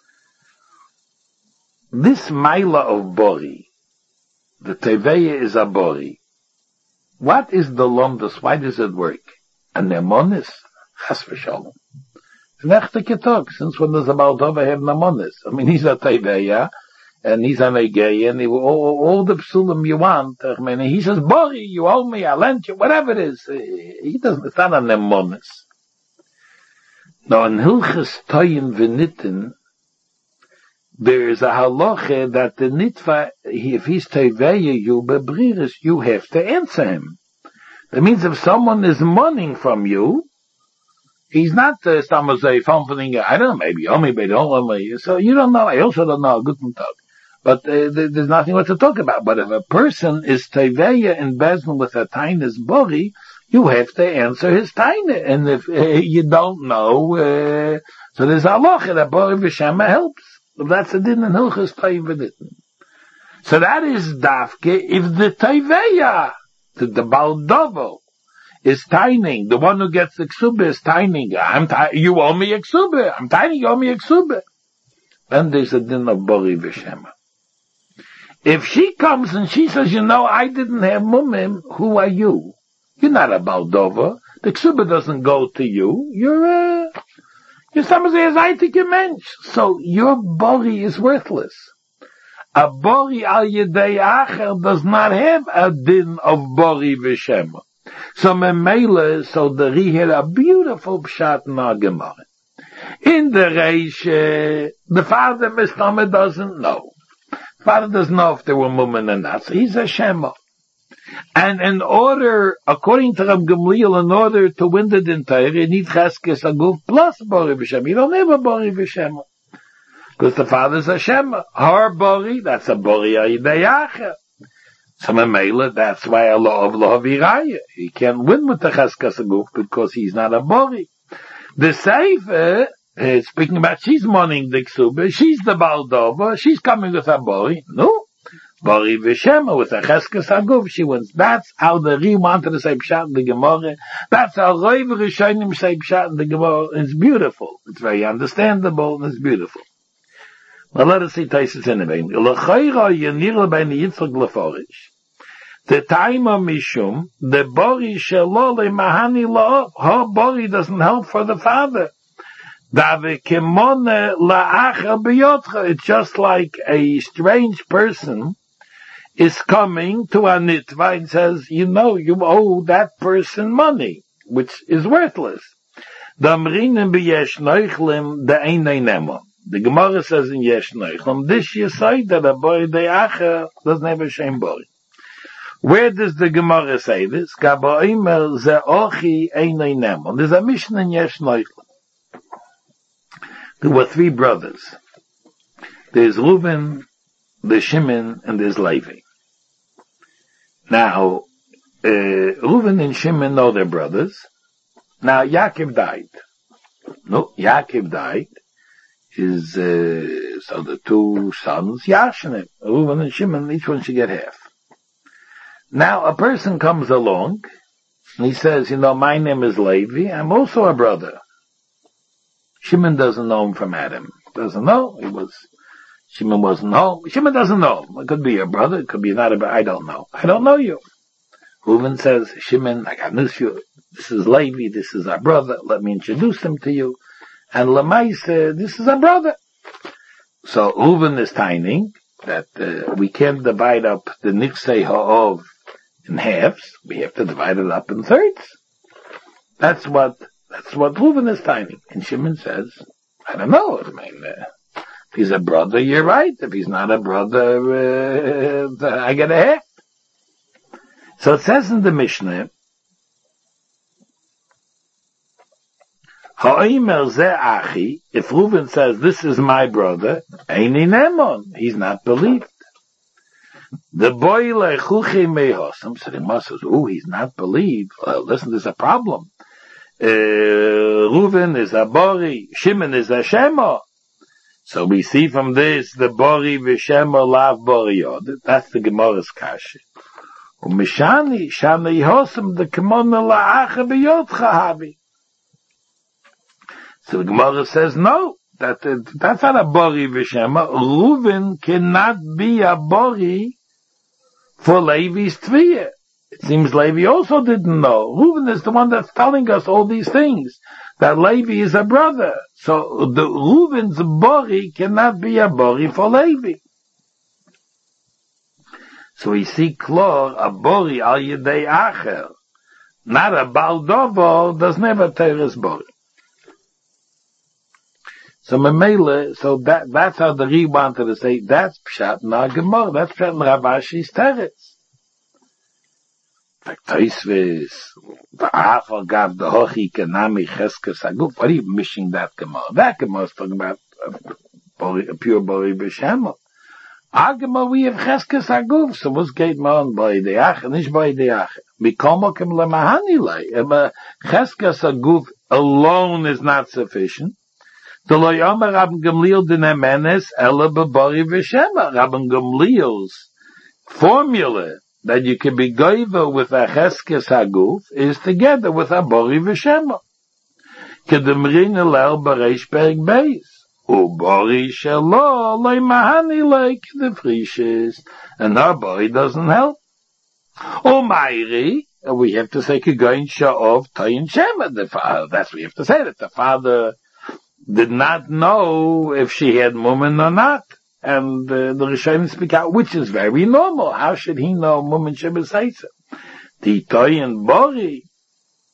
This Maila of Bori, the Teveya is a Bori. What is the lomdus? Why does it work? A nemonis? Chas v'shalom. Since when does a Baal Tova have nemonis? I mean, he's a Teveya, and he's an Egei, and all the psulim you want. I mean, he says, Bori, you owe me, I lent you, whatever it is. He doesn't, it's not a nemonis. Now, in Hilchas Toyin v'Nitin, there is a halacha that the nitva, if he's teveya you bebriris, you have to answer him. That means if someone is mourning from you, he's not stamazay fumbling. I don't know, maybe maybe don't. So you don't know. I also don't know. Good talk, but there's nothing what to talk about. But if a person is teveya in bezin with a tainis bori, you have to answer his taina. And if you don't know, so there's a halacha that bori v'shema helps. That's a din in Hilchas Toyin v'Nitin. So that is dafke if the Teveya, the Baal Dovo, is tining, the one who gets the Ksubah is tining, you owe me a Ksubah, I'm tining, you owe me a Ksubah. Then there's a din of Bori v'Shema. If she comes and she says, I didn't have mumim, who are you? You're not a Baal Dovo. The Ksubah doesn't go to you. You're somebody as I think you mensch. So your bori is worthless. A bori al yedei acher does not have a din of bori v'Shema. So Memela, so the Ri had a beautiful pshat in our Gemara. In the Reish, the father, Mistama, doesn't know. The father doesn't know if there were women or not, so he's a Shema. And in order, according to Rab Gamliel, in order to win the Dintayr, you need Cheskes Aguf plus Bori V'Shema. You don't have a Bori V'Shema. Because the father's a Shema. Har Bori, that's a Bori Ayidayacha. So Memela, that's why Allah of Lahaviraya. He can't win with the Cheskes Aguf because he's not a Bori. The Seifer, speaking about she's mourning the Ksuba, she's the Baldova, she's coming with a Bori. No. Bori V'Shema with a Cheskes Aguf, she wins. That's how the Ri wanted to say Pshat in the Gemara. That's how Roiv Rishonim say Pshat in the Gemara. It's beautiful. It's very understandable and it's beautiful. Now let us see Taisus anyway. L'chayra yenir l'bein Yitzchak l'forish. The time of Mishum, the Bori shelo le'mahani lo, her Bori doesn't help for the father. Dave kemone la'acha b'yotcha. It's just like a strange person is coming to a nitva and says, you know, you owe that person money, which is worthless. The Gemara says in Yesh Noichlim, this you say that a boy de'acha doesn't have a shame boy. Where does the Gemara say this? There's a Mishnah in Yesh Noichlim. There were three brothers. There's Reuven, there's Shimon, and there's Levi. Now, Reuven and Shimon know their brothers. Now, Yaakov died. No, Yaakov died. So the two sons, Yashanim, Reuven and Shimon, each one should get half. Now, a person comes along, and he says, you know, my name is Levi, I'm also a brother. Shimon doesn't know him from Adam. Doesn't know. Shimon wasn't home. Shimon doesn't know him. It could be your brother. It could be not a brother. I don't know. I don't know you. Reuven says, Shimon, I got news for you. This is Levi. This is our brother. Let me introduce him to you. And Lamai said, this is our brother. So Reuven is tiny that we can't divide up the Niksei Ha'ov in halves. We have to divide it up in thirds. That's what Reuven is tiny. And Shimon says, I don't know. I mean, if he's a brother, you're right. If he's not a brother, I get a half. So it says in the Mishnah, Ha'omer ze achi, if Reuven says, this is my brother, eini nemon, he's not believed. The boy lechuchi mehosam, so the Moshe says, he's not believed. Well, listen, there's a problem. Reuven is a Bori, Shimon is a Shema. So we see from this, the Bori v'Shema lav Bori yod. That's the Gemara's kasha. Umishani, Shana Yehosam, the Kimona la'acha b'yodcha havi. So the Gemara says, no, that's not a Bori v'Shema. Reuven cannot be a Bori for Levi's Tviyah. It seems Levi also didn't know. Reuven is the one that's telling us all these things. That Levi is a brother. So the Reuven's Bori cannot be a Bori for Levi. So we see Klor, a Bori al Yedei Acher. Not a Baldovo, does never teres Bori. So Memele, so that's how the Ri wanted to say, that's Pshat in our Gemara, that's Pshat in Rav Ashi's Teretz. Like Toisves, the Afal Gav, the Hochi, Kanami, Cheskes Aguf. What are you missing that Gemara? That Gemara is talking about a pure Bori B'Shema. Our Gemara, we have Cheskes Aguf, so what's geht man Bori De'ach, and nicht Bori De'ach. Mikomokim Lemahani Lei. Cheskes Aguf alone is not sufficient. The Loyomer Rabban Gamliel Dinemenes, Ela B'Bori B'Shema. Rabban Gamliel's formula that you can be goiva with a cheskes haguf is together with a Bori v'Shema. Kedemrin elel b'reish perek beis. Bori shelo le'mahani leik the frishest. And our Bori doesn't help. Mairi, we have to say kegoin sha'ov tayin shema. That's what we have to say, that the father did not know if she had mumen or not. And the Rishonim speak out, which is very normal. How should he know Mumen Sheba Seisa? The Toyin Bori,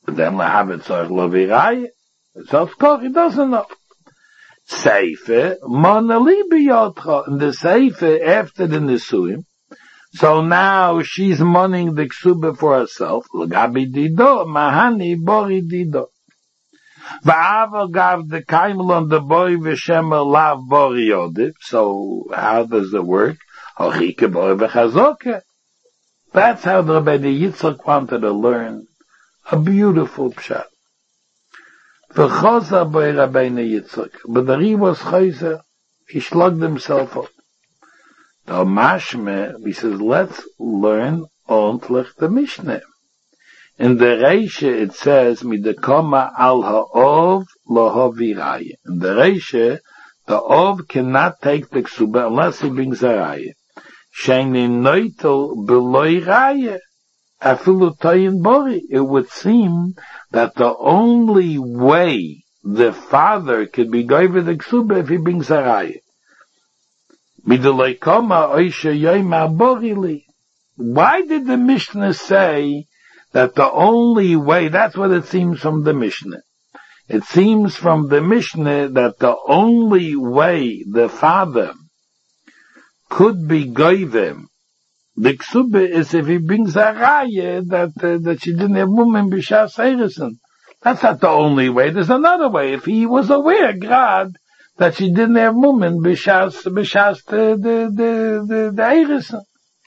But then lahavit tzarich lo v'iraya. So of course he doesn't know. Seife, mona li b'yotcha. And the Seife, after the Nisuim, so now she's mourning the ksuba for herself. L'gabi dido, mahani bori dido. Va'ava gav the kaimlon the boy v'shema lav bori yodif. So how does it work? Hochike bori v'chazoke. That's how the Rebbeinu Yitzchak wanted to learn a beautiful pshat. V'choza boi Rebbeinu Yitzchak. But the Ri was chayzer. He slugged himself up. The Mashme, he says, let's learn ordentlich the Mishnah. In the Reishe it says, midekoma al ha'ov lo haviraya. In the Reishe, the Ov cannot take the ksuba unless he brings a raya. Sheini noitel beloi raya. Afilu toyin bori. It would seem that the only way the father could be given the ksuba if he brings a raya. Why did the Mishnah say that the only way, that's what it seems from the Mishnah. It seems from the Mishnah that the only way the father could be goyim the ksuba is if he brings a raya that she didn't have woman b'shas eiresen. That's not the only way. There's another way. If he was aware, God, that she didn't have woman b'shas the eiresen.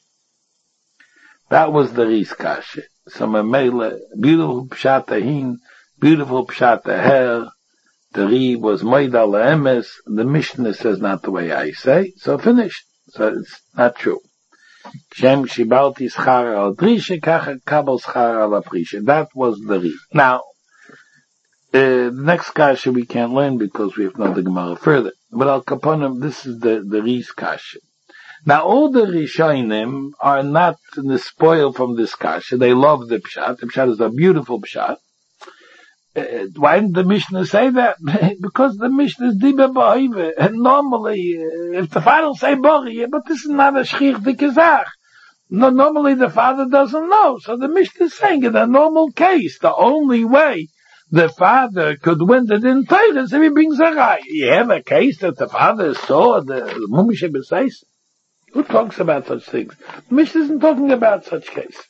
That was the Ris Kasha. Some Mele, beautiful pshat ahin, beautiful pshat aher. The Ri was Moida Emes. The Mishnah says not the way I say, so finished. So it's not true. Shem shibalti schara al prisha, kacha kabel schara al prisha. That was the Ri. Now, the next kasha we can't learn because we have not the Gemara further. But Al Kaponim, this is the Ri's kasha. Now all the Rishonim are not spoiled from this kasha. They love the pshat. The pshat is a beautiful pshat. Why didn't the Mishnah say that? Because the Mishnah is diba b'oive. And normally, if the father will say bori, but this is not a shchich dikazach. No, normally the father doesn't know. So the Mishnah is saying in a normal case, the only way the father could win the din Torah is if he brings a raya. You have a case that the father saw the Mumishe B'Seis. Who talks about such things? The Mishnah isn't talking about such cases.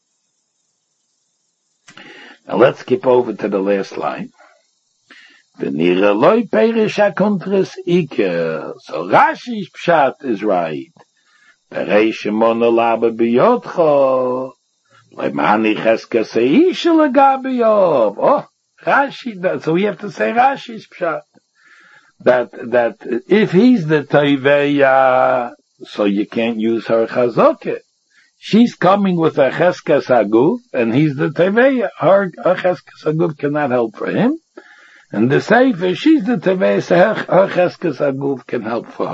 Now let's skip over to the last line. V'nira loy perish hakontris iker. So Rashi's pshat is right. Pereish mono laba biyotcho. Le'mani cheska seisha legabiyov. Oh, Rashi, so we have to say Rashi's pshat. That if he's the Toiveya, so you can't use her chazokeh. She's coming with a cheskas aguf, and he's the teveya. Her cheskas aguf cannot help for him. And the sefer, she's the teveya, so her cheskas aguf can help for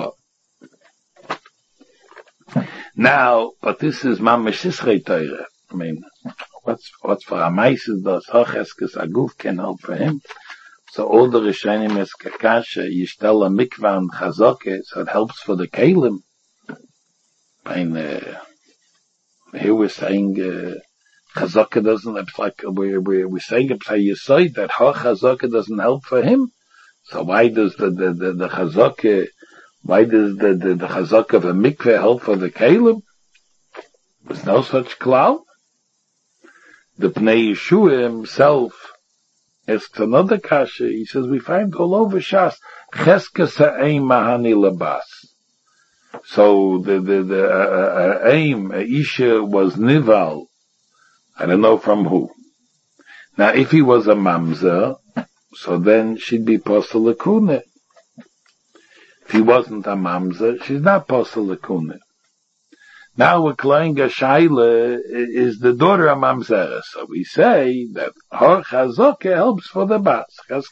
her. Now, but this is mamash Yisrei Torah. I mean, what's for a meises does her cheskas aguf can help for him? So all the Rishonim is kakasha, yishtel a mikvah and chazokeh, so it helps for the kelim. I mean, here we're saying Chazaka doesn't. It's like we're saying it's a Yesod that her Chazaka doesn't help for him. So why does the Chazaka? Why does the Chazaka of a mikveh help for the Caleb? There's no such cloud. The Pnei Yeshua himself asks another kasha. He says we find all over Shas Cheska Sa'im Mahani Labas. So the aim, Isha was Nival. I don't know from who. Now if he was a mamzer, so then she'd be posel lekune. If he wasn't a mamzer, she's not posel lekune. Now we're Klein Gashaila is the daughter of mamzer. So we say that her chazokeh helps for the bas.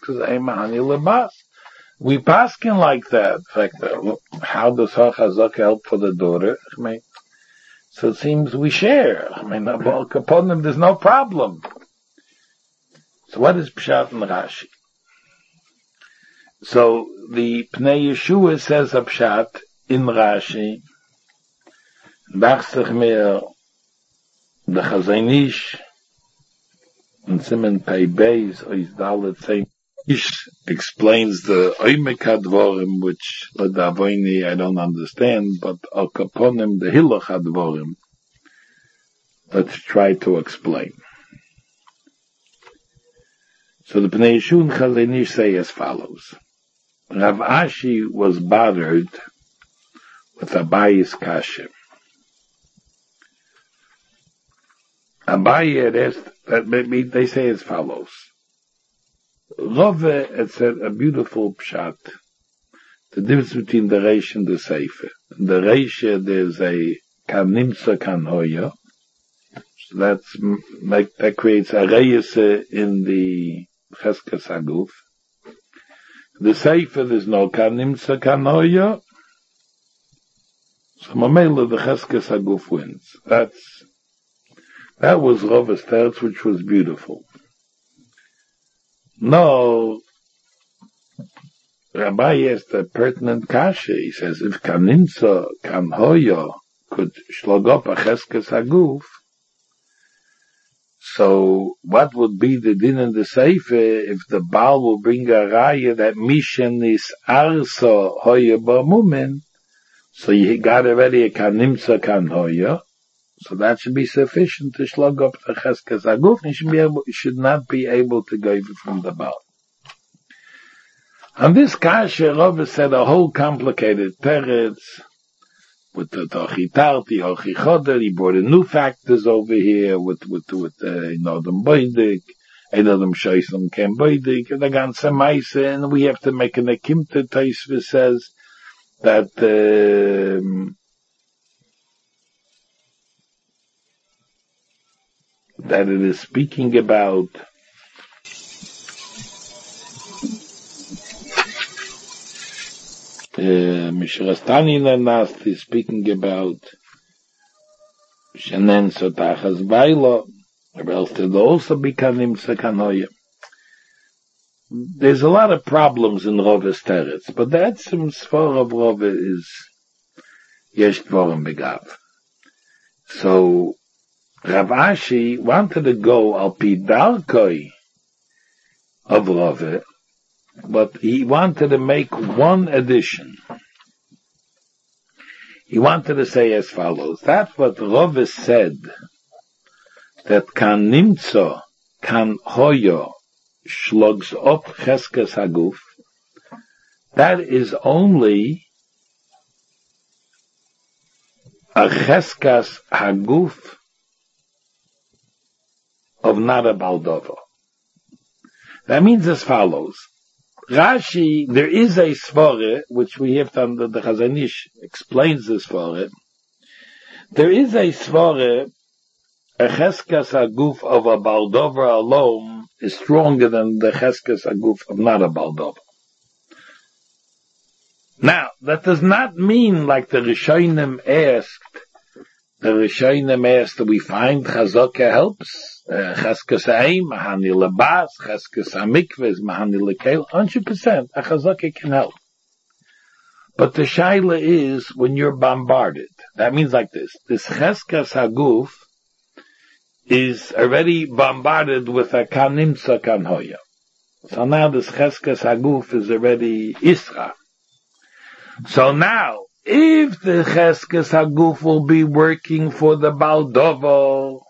We paskin like that. In fact, how does her chazakah help for the daughter? I mean, so it seems we share. I mean, upon them there's no problem. So what is Pshat and Rashi? So the Pnei Yeshua says a Pshat in Rashi. Dachsich mir the Chazon Ish And Simen Pei Beis Ois Dalet same Ish explains the Oimek Hadvorim, which Ladavoini I don't understand, but Al Kaponim the Hilach Hadvorim. Let's try to explain. So the Pnei Yeshua Chazon Ish say as follows. Rav Ashi was bothered with Abayi's kasha. Abayi had asked, they say as follows. Rove had said a beautiful pshat. The difference between the Reish and the Seife. In the Reish there's a kan nimtza kan hoya. So that creates a reyes in the Cheskas Haguf. The Seife there's no kan nimtza kan hoya. So Mamela the Cheskas Haguf wins. That was Rove's teretz, which was beautiful. No, Rabbi asked a pertinent kasha. He says, if kan nimtza kan hoya could shlog up a Cheskas Haguf, so what would be the din in the Seife if the Baal will bring a raya that Mishen is arsa hoya b'mumin? So you got already a kan nimtza kan hoya. So that should be sufficient to slug up the Cheskas Haguf, and you should not be able to go from the Baal. On this kasha, Rava said a whole complicated teretz with the Tochitarti, Hochichoder. He brought in new factors over here with Nodem Boidik, Edodem Shoisem Kem Boidik, and the ganze Meise, and we have to make an Akimta. Tosfos says that it is speaking about Mishrastani Nanast is speaking about Shenen Sotachas Baila, or else there also be Kanimtza kan hoya. There's a lot of problems in Rove's teretz, but the Etzem Sfor of Rove is Yesh Dvorim Begav. So Rav Ashi wanted to go al pi darkoi of Rove, but he wanted to make one addition. He wanted to say as follows. That's what Rove said, that kan nimtza kan hoya shlogs up Cheskas Haguf. That is only a Cheskas Haguf of not a Baldova. That means as follows. Rashi, there is a svore, which we have done, the Chazon Ish explains this svore. There is a svore, a Cheskas Haguf of a Baldova alone is stronger than the Cheskas Haguf of not a Baldova. Now, that does not mean like the Rishonim asked, that we find Chazaka helps. Cheskas Ha'im, Mahani Lebas, Cheskas HaMikveh, Mahani Lekel, 100%, a Chazaka can help. But the Shaila is when you're bombarded. That means like this. This Cheskas Haguf is already bombarded with a kan nimtza kan hoya. So now this Cheskas Haguf is already Isra. So now, if the Cheskas Haguf will be working for the Baldovo,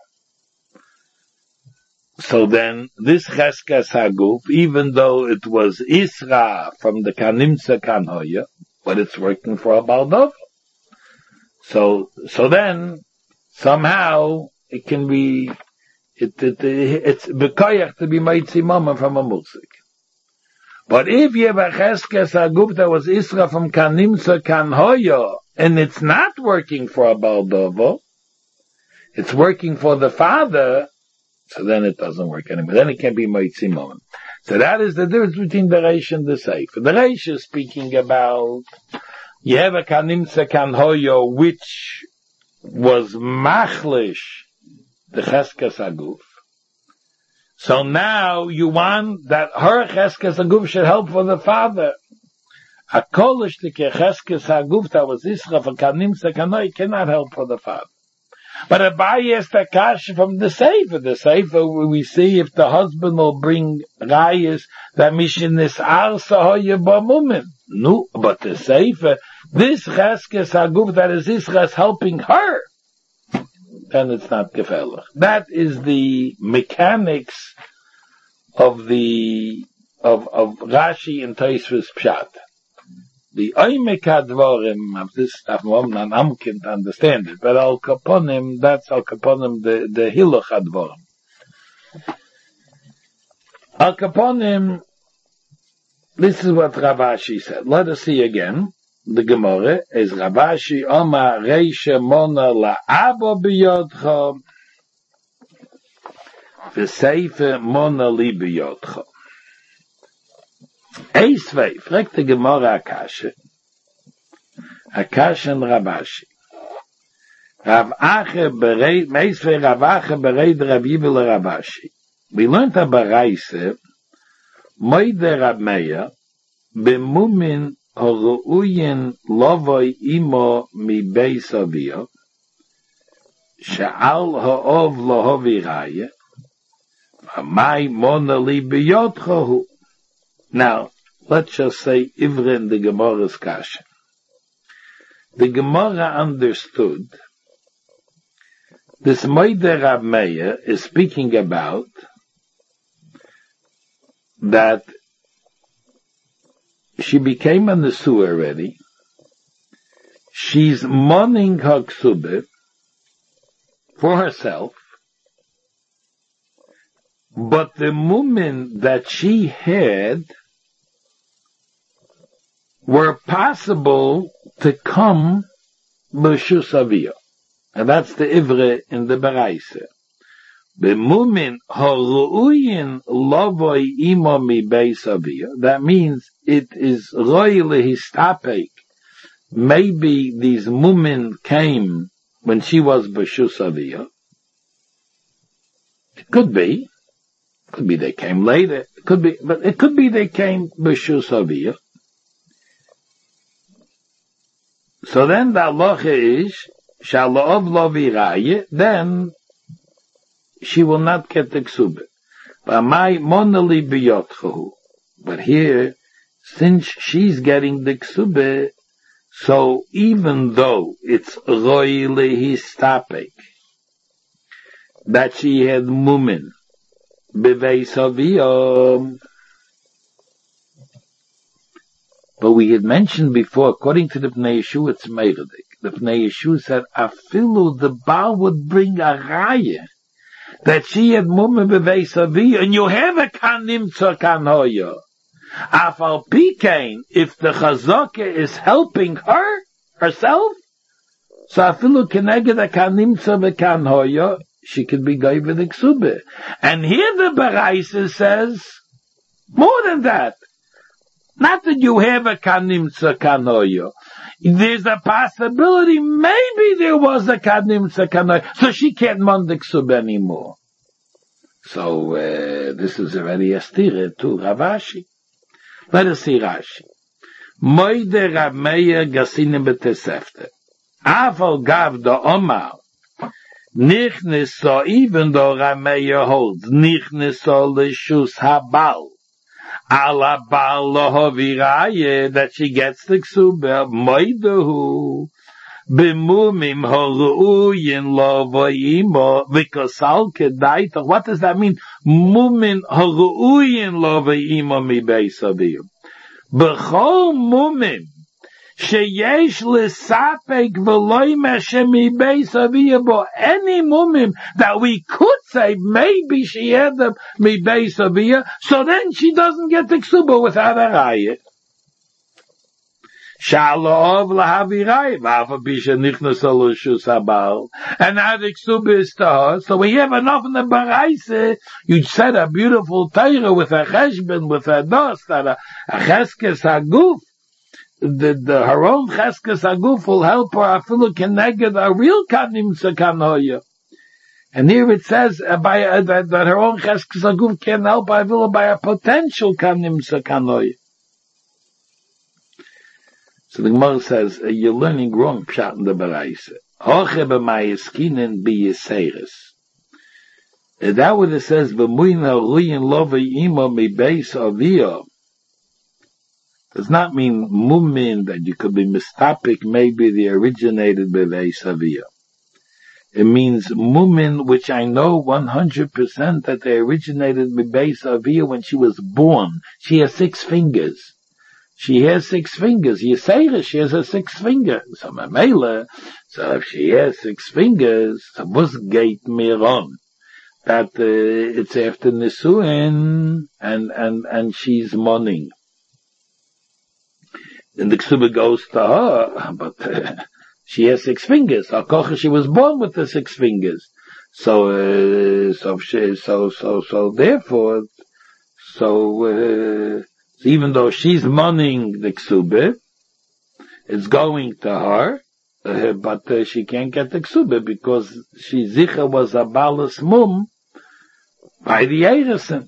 so then this Cheskas Haguf, even though it was Isra from the kan nimtza kan hoya, but it's working for a Baldovo. So then, somehow, it can be, it's bekoyach to be Meitzi Mama from a Musik. But if you have a Cheskas Haguf that was Isra from kan nimtza kan hoya, and it's not working for a Baldovo, it's working for the father, so then it doesn't work anymore. Then it can be Meitzi Mama. So that is the difference between the Reish and the Seif. The Reish is speaking about, you have a kan nimtza kan hoya, which was machlish, the Cheskas Haguf. So now you want that her Cheskas Haguf should help for the father. A kolish the Cheskas Haguf that was Isra for kan nimtza kan hoya cannot help for the father. But Abaye asked a kasha from the Sefer. The Sefer, we see if the husband will bring rayas that mission is arsa hoya b'mumin. No, but the Sefer, this cheskes haguf that is Isra's helping her, then it's not gefährlich. That is the mechanics of Rashi and Tosfos Pshat. The Oimek HaDvorim of this stuff, I'm can't understand it, but Al Kaponim, that's Al Kaponim, the Hiluch HaDvorim. Al Kaponim, this is what Ravashi said. Let us see again. The Gemara is Ravashi Oma Reisha Mona La'abo B'yodcha V'Seife Mona Li B'yodcha. Eisvei, fragt die Gemara Akashe and Ravashi. Rav Ache bereid, Eisvei Rav Ache bereid Rav Yivel Ravashi. We learned a Baraise, Moide Rab Meir, Bemumin Horuyen Lovoi Imo Mi Beis Avio, Sha'al Ha'ov Lohovi Raya, Amai Mona Li B'yodcha Hu. Now, let's just say Ivrin the Gemara's kasha. The Gemara understood this Moide Rab Meir is speaking about that she became a Nesua already. She's mourning her ksubah for herself, but the women that she had were possible to come b'shus aviyah. And that's the ivre in the Baraise. B'mumin haru'uyin lovoi imo mi beis aviyah. That means it is roi lehistapek. Maybe these mumin came when she was b'shus aviyah. It could be. Could be they came later. Could be, but it could be they came b'shus aviyah. So then the halacha is, Shalov lo v'iraya, then she will not get the ksubah. B'amai monali b'yotchahu. But here, since she's getting the ksubah, so even though it's roi lehistapek, that she had mumin, b'veis aviyah, but we had mentioned before, according to the Pnei Yeshua, it's Meiredik. The Pnei Yeshua said, Afilu, the Baal would bring a raya, that she had mumen beveis aviyah, and you have a kanimtza kanoya. Afal pikein, if the chazaka is helping her, herself, so Afilu keneged a kanimtza v'kanhoya, she could be gaiva the ksubah. And here the Baraisa says, more than that. Not that you have a kanimtza kanoya. There's a possibility maybe there was a kanimtza kanoya, so she can't mondik sub anymore. So this is already a stira to Ravashi. Let us see Rashi. Moide Rab Meir gasinim betesefte. Aval gav da Omar. Nichniso, even though Rab Meir holds, nichniso l'shus habal. Ala bal lohoviraye, that she gets the ksubah, moidehu, b'mumim horu'uyin lovoyimo, v'kosal kedaita. What does that mean? Mumin horu'uyin lovoyimo mi beisaviyim. B'chol mumim, sheyesh l'sapek v'loy meshe mi beisaviyim, but any mumim that we could say maybe she had them mi beisaviyim, so then she doesn't get the ksuba without a raya. Shalov lahavirayim, afa bisha nichnas alushus habal, and now the ksuba is to her. So we have enough in the Baraise. You said a beautiful Torah with a cheshbon, with a dust, and a cheskes haguf. Her own cheskes haguf will help her afilu keneged a real kanimtza kanoya. And here it says that her own cheskes haguf can help afilu by a potential kanimtza kanoya. So the Gemara says, you're learning wrong pshat in the Baraisa. Hoche b'mayeskinen b'yiseres. That what it says, v'muina ruyin love ima mi beis aviyah, does not mean mumin that you could be mistapik, maybe they originated b'beis aviyah. It means mumin, which I know 100% that they originated b'beis aviyah when she was born. She has 6 fingers. She has 6 fingers. Yisera, she has a 6 finger. So Mamela, so if she has 6 fingers, so was gate miron. That it's after Nisuin, and she's mourning. And the Ksuba goes to her, but she has 6 fingers. Akocha, she was born with the 6 fingers. So therefore, even though she's mourning the Ksuba, it's going to her, but she can't get the Ksuba because she Zicha was a Balas Mum by the Eiresen.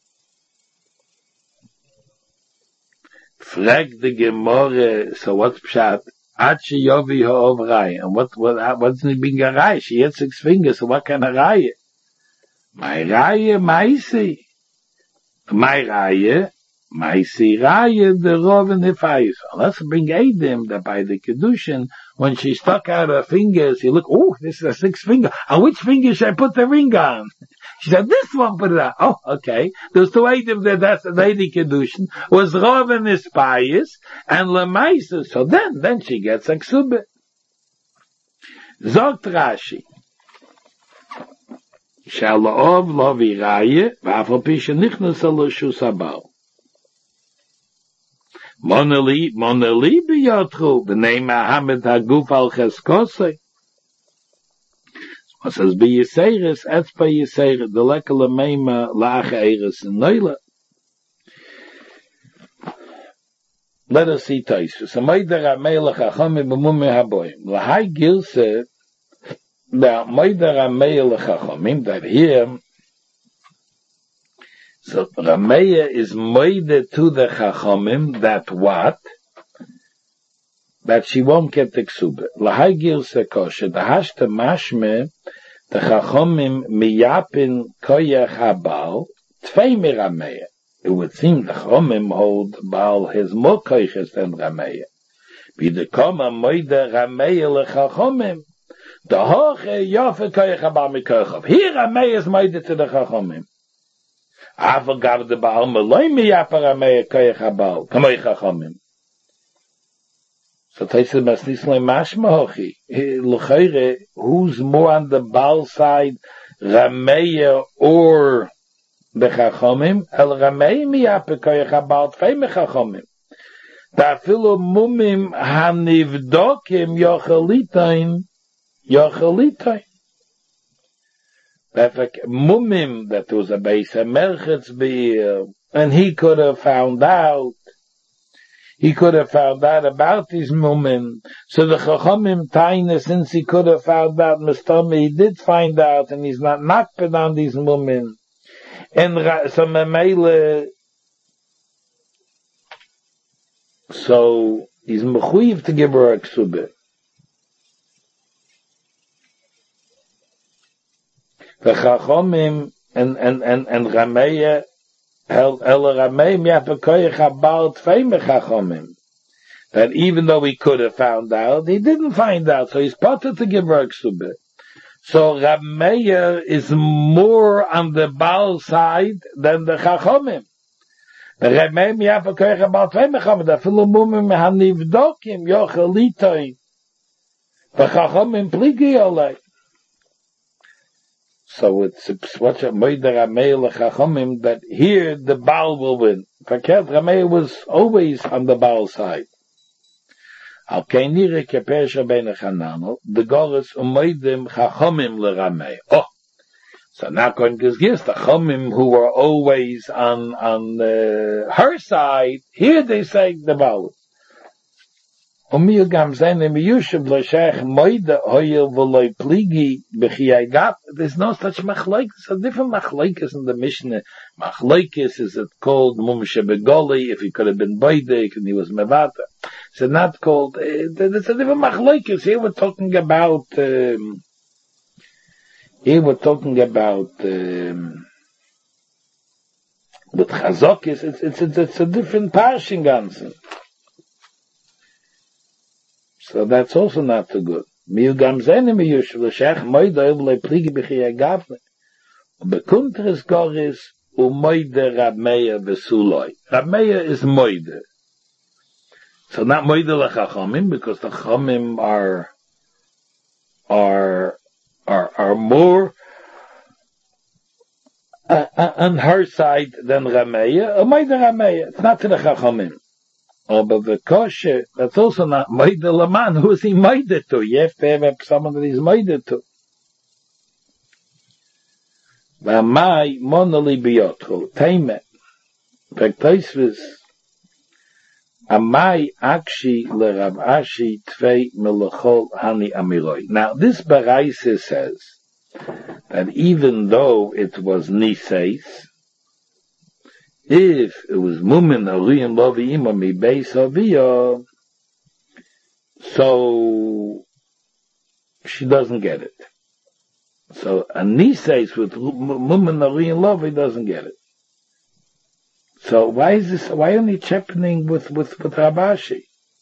Frag the Gemorre, so what's Pshat? Achi Yovi Ha'ovrai. And what's the being a Rai? She had 6 fingers, so what kind of Rai? My Rai, Maisi. My Rai, Maisi Rai, the Rov and the Fais. Let's bring Eidim that by the Kedushin, when she stuck out her fingers, you look, oh, this is a 6 finger. On which finger should I put the ring on? She said, this one, put it on. Oh, okay. There's 2 Eidim that that's the Lady Kedushin, was Rov and his Fais, and Lemaisa. So then she gets a Ksubah. Zogt Rashi. Shalom Lovi Raye, Vafal Pisha Nichnas Alashus Abal. Moneli biyotchu, b'nei Mohammed Haguf al Cheskosei. What says biyiseres, etzpa yiseres, the lekele meima la'ach eires in neula. Let us see Taisus. Ameider HaMelech HaChamim b'mumei haboyim. L'hai gilse, now Ameider HaMelech HaChamim, that here, so Rameya is moide to the Chachamim that what? That she won't get the Ksubah. L'hai gilse kosher, the hashta mashme, the Chachamim miyapin koyach habal, tvei mi Rameya. It would seem the Chachamim hold Baal has more koyches than Rameya. B'de koma moide Rameya leChachamim, the hoche yofe koyach habal mikochav. Here Rameya is moide to the Chachamim. Afal gav the Baal meloi miyapa Rameya koyach habal, kamoi Chachamim. So Taisa Masnislei Mashma Hochi. L'chayre, who's more on the Baal side, Rameya or the Chachamim? El Rameya miyapa koyach habal tvei mi Chachamim. Ta'afilu mumim hanivdokim yochelitain. That mumim, that was a base merchetz beir, and he could have found out about these mumim. So the Chachamim taina, since he could have found out Mistami, he did find out, and he's not knocked on these mumim. And so Memele, so he's mechuyev to give her a ksubah. The Chachamim and Rameya held Rameya miyapakoyach habal tvei mi Chachamim. That even though he could have found out, he didn't find out, so he's potter to give her a ksubah. So Rameya is more on the Baal side than the Chachamim. The Rameya miyapakoyach habal tvei mi Chachamim. The filu mumim hanivdokim yochelitain. The Chachamim pligi olay. So it's such a moider Rameya leChachamim that here the Baal will win. Faket Rameya was always on the Baal side. Al keinire kepesh Rabbeinu Chananel, the Goros umoidim Chachamim leRameya. Oh, so now according to this, the Chachamim who were always on her side, here they say the Baal. Mir gam seine Miyushav l'shach moide hoyer v'loy pligi b'chiyai gaf. There's no such machlokes. It's a different machlokes in the Mishnah. Machlokes is it called mumshe begoli if he could have been boidik and he was mevata. It's not called. It's a different machlokes. Here we're talking about. With chazokis, it's a different parshin ganzen. So that's also not too good. Miugam zene miyushav l'shach moide oivlei pligi b'chiyai gavne. Bekuntres goris umoide Rab Meir v'suloi. Rab Meir is moide. So not moide l'chachomim, because the chomim are more on her side than Rab Meir. Moide Rab Meir. It's not to the chachomim. But the kosher, that's also not moide laman. Who is he moide to? You have to have someone that he's moide to. V'amai monoli biyotru teime. Pektoisvis. Amai akshi l'Rav Ashi tvei melachol hani amiroi. Now this Baraisa says that even though it was niseis, if it was mumin ariyim lovi ima mi beis aviyah, so she doesn't get it. So a niseis with mumin ariyim lovi doesn't get it. So why is this? Why only happening with Ravashi?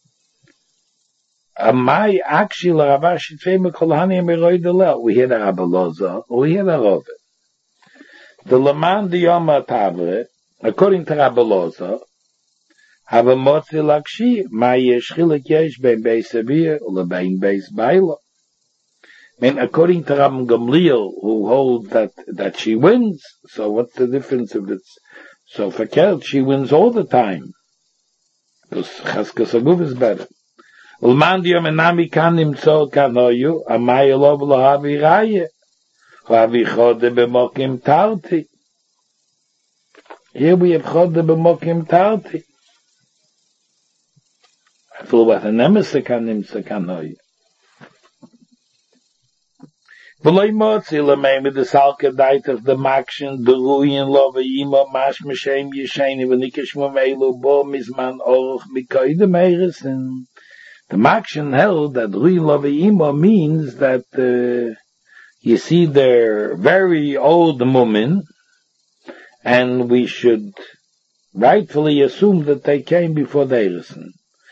Amai akshi l'Ravashi tvei mekolhani amiroi delel. We hear the Rabbeloza, or we hear the Rove. The Laman diyama tavre. According to Rabbeloza, have a motzi lakshi, ma yesh chilek yesh ben beis aviyah or ben beis baila. I mean, according to Ram Gamliel, who holds that she wins, so what's the difference if it's so for Kel, she wins all the time. Because Chaskas Aguf is better. Ulman diyom enami kan nimtzo kanoyu, amay elov lohavi raye, lohavi chode b'mokim tarti. Here we have chod b'mokim tarti. I feel about an emesekanim sekanoy. V'loy motzi l'meim with the salka dait of the makshin, the ruyin lo v'yima mash m'shem yishayni v'nikesh m'meilu bo mizman oroch mikoydem eiris. And the makshin held that ruyin lo v'yima means that you see they're very old mumin, and we should rightfully assume that they came before the Erison.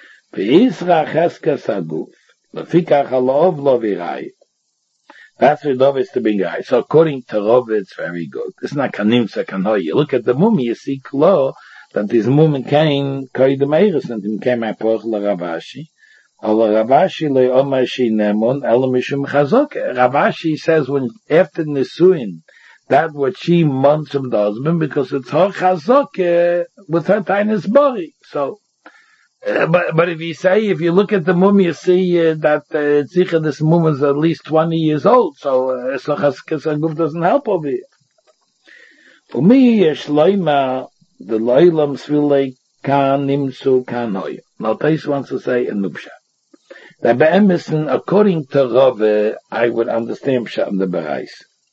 That's what Dov is to be guy. So according to Rov, it's very good. It's not kanim sekanoy. You look at the mummy, you see klo that this mummy came koydem Erison, and came apoch l'Ravashi. Ravashi le'omashi nemon elamishum chazok. Ravashi says when after Nisuin, that what she wants from the husband, because it's her chazok with her tainis bori. So, but if you look at the mum, you see that Zicha, this mum is at least 20 years old, so chazkas aguf doesn't help over here. For me, yeshloima, the loilam svilei kan nimsu kan hoy. Now, Tais wants to say in Nubsha. That be'emison, according to Rove, I would understand Pshat in the Berais.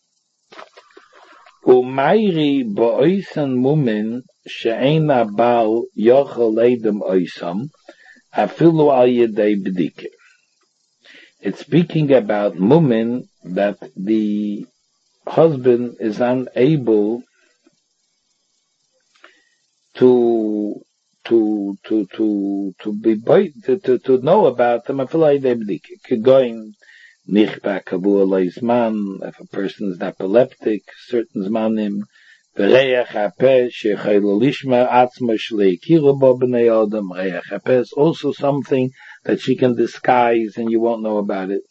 Umayri bo'oisan mumin she'ena bal yochel leidem oisam afilu al yedei b'dike. It's speaking about mumin that the husband is unable to know about them afilu al yedei b'dike. Kegoin Nichba kavu leizman, if a person is epileptic, certain zmanim, v'reach hapeh shechaylo lishma atzma shleikiru bo b'nei adam. Reach hapeh is also something that she can disguise and you won't know about it.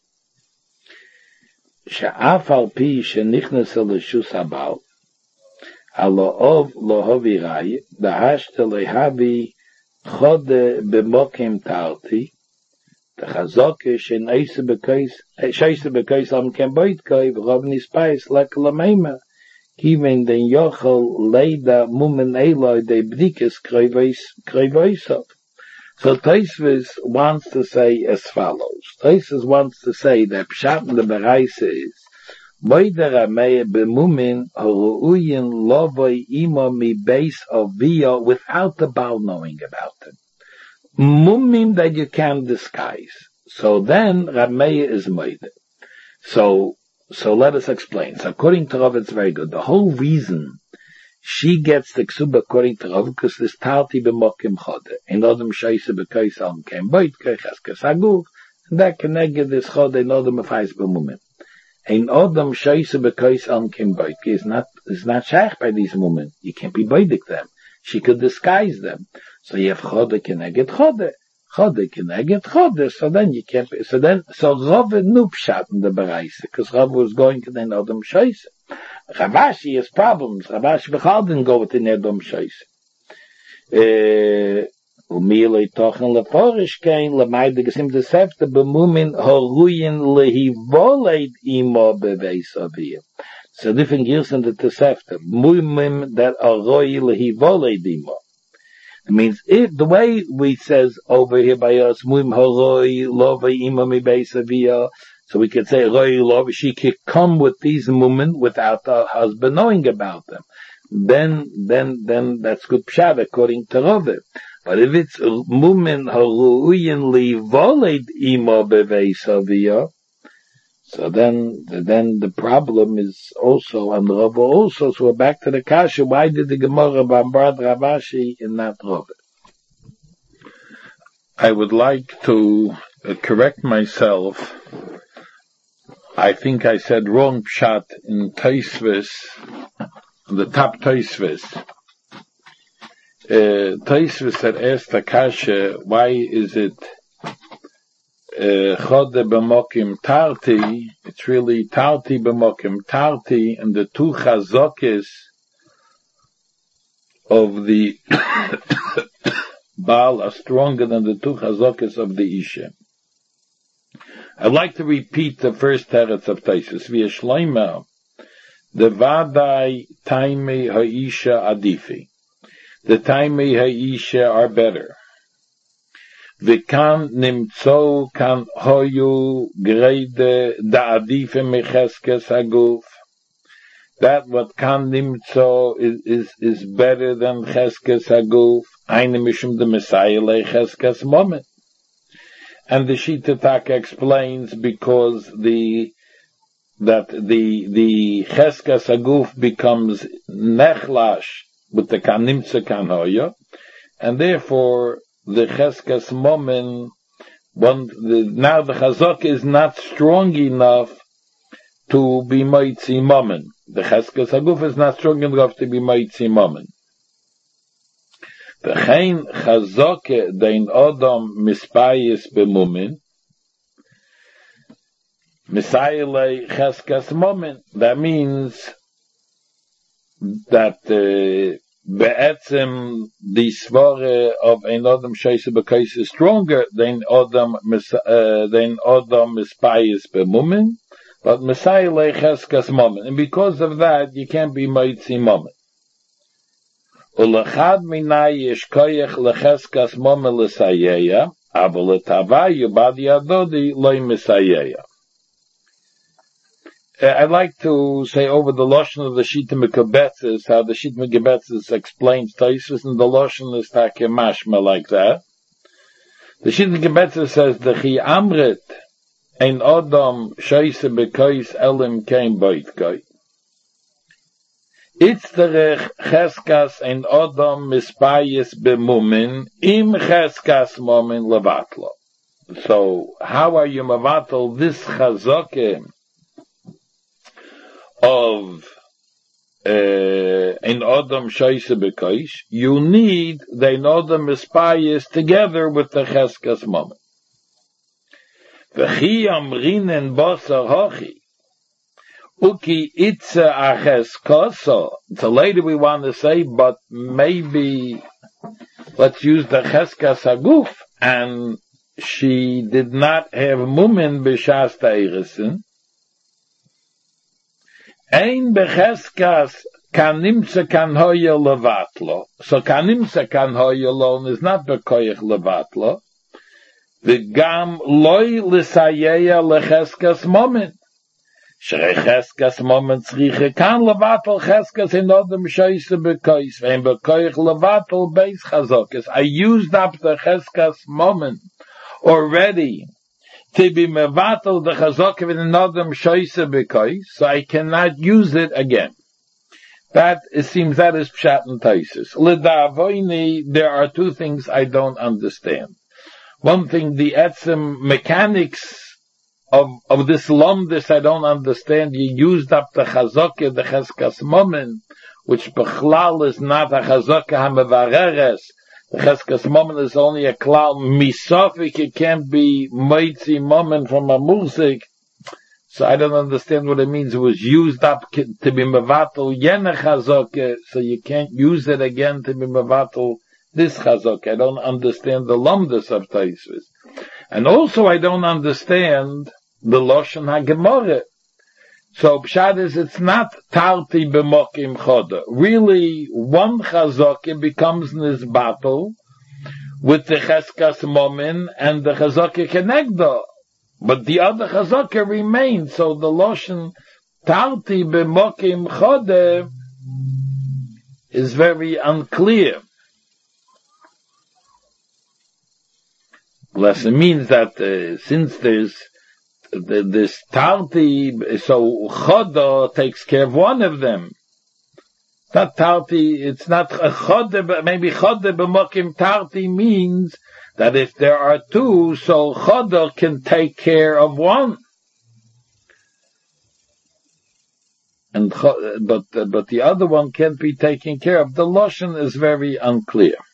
She'af al pi shenichnas l'shus habal, alo'ov lohovi rai, dahashta lehavi chode b'mokim tarti, the chazok shen eise bekois am ken boit koi v'rov nispais lek lameima kiven den yochel leida mumen eloi de bdikes kroivoisov. So Tosfos wants to say as follows. Tosfos wants to say that Pshat in the Bereis is Moider Amei Bemumin Horuyin Lovoi Imo Mi Beis Avia without the Baal knowing about them. Mumim that you can disguise. So then Ramei is Moider. So let us explain. So according to Rav, it's very good. The whole reason she gets the ksuba according to Rav, because this talti b'mokim chode. In Odom sheise b'kois alm kem boit, koichas kesaguf, and that connected this chode in Odom afais b'mumim. In Odom sheise b'kois alm kem boit, is not shaykh by these women. You can't be boidik them. She could disguise them. So you have chode connected chode. Chode connected chode. So then you can't be, so Rav knew pshat in the bereise, because Rav was going to the Odom sheise. Ravashi has problems. Ravashi Bechal didn't go with the Nedom Sheis. Umilei tochen leforish kein lemaide gesim de sefte bemumin horuyin lehivoleit imo beveis avir. So different gears in the tesefte. Mumim that aroi lehivoleit imo. It means if the way we says over here by us, mumim horoi lovei imo mi beis avir. So we could say, she could come with these women without her husband knowing about them. Then that's good pshat according to Rav. But if it's women haruyin livoled imo beveis avia, so then the problem is also on Rav also. So we're back to the kasha. Why did the Gemara bombard Ravashi in that Rav? I would like to correct myself. I think I said wrong pshat in Tosfos, the top Tosfos. Tosfos had asked Akasha, why is it Chode b'mokim tarti? It's really tarti b'mokim tarti, and the two chazokes of the Baal are stronger than the two chazokes of the Isha. I'd like to repeat the first teretz of Tosfos. Via Shloima, the Vadai Taimei Ha'isha Adifi. The Taimei Ha'isha are better. V'kan nimtzo kan hoyu grede da Adifi mecheskes haguf. That what kan nimtzo is better than cheskes haguf. Eine mishum de Messiah le cheskes moment. And the Shita Taka explains because the Cheskas Aguf becomes Nechlash with the Kanimtza Kanhoya, and therefore the Cheskas Momen, now the Chazak is not strong enough to be Moitzi Momen. The Cheskas Aguf is not strong enough to be Moitzi Momen. V'chein chazoke dein odom mispayis bemumin, misayelei cheskas momin. That means that be'etzem the svore of ein odom sheise b'kais is stronger than odom mispayis bemumin, but misayelei cheskas momin. And because of that, you can't be moitzi momin. Ulachad minai yesh koyach lecheskas mome l'sayeya, aval letavayu badi adodi loy misayeya. I'd like to say over the Lashon of the Shita Mekabetzes, how the Shita Mekabetzes explains Tosfos, and the Lashon is take mashma like that. The Shita Mekabetzes says, the chi amrit ein odom sheise bekois elim kein boit goy. Itzterech cheskas ein odom mispayis bemumin im cheskas momin levatlo. So, how are you mevatel this chazoke of ein odom sheise bekoish? You need the ein odom mispayis together with the cheskas momin. V'chi amrinen bosar hochi. Uki itza aches koso. So later we want to say, but maybe let's use the cheskas haguf, and she did not have mumin b'shas ta'irisin. Ein becheskas Kanimtza kan hoya levatlo. So kanimtza kan hoya alone is not bekoich levatlo. V'gam loy l'sayeya lecheskas moment. Shrei cheskas moment tzriche kan levatl cheskas in odem shoyse bekois. V'en bekoich levatl beis chazokes. I used up the cheskas moment already to be mevatl the chazok in odem shoyse bekois, so I cannot use it again. It seems that is pshat and taisis. L'davoini, there are two things I don't understand. One thing, the etzem mechanics of this lomdus I don't understand. You used up the chazokah, the cheskas momen, which bechlal is not a chazokah hamevareres. The cheskas momen is only a klal misofik. It can't be moitzi momen from a muzik. So I don't understand what it means. It was used up to be mevatel yene chazokah, so you can't use it again to be mevatel this chazokah. I don't understand the lomdus of Taisvis. And also I don't understand the Loshen HaGemorah. So pshat is, it's not tarti b'mokim choda. Really, one chazokah becomes nizbatel with the cheskas momin and the chazokah kenegdo. But the other chazakah remains, so the Loshen tarti b'mokim chodeh is very unclear. Unless it means that since there's this tarti, so chodah takes care of one of them. Not tarti, it's not a chodeh, but maybe chodeh b'mokim tarti means that if there are two, so chodah can take care of one. But the other one can't be taken care of. The Loshen is very unclear.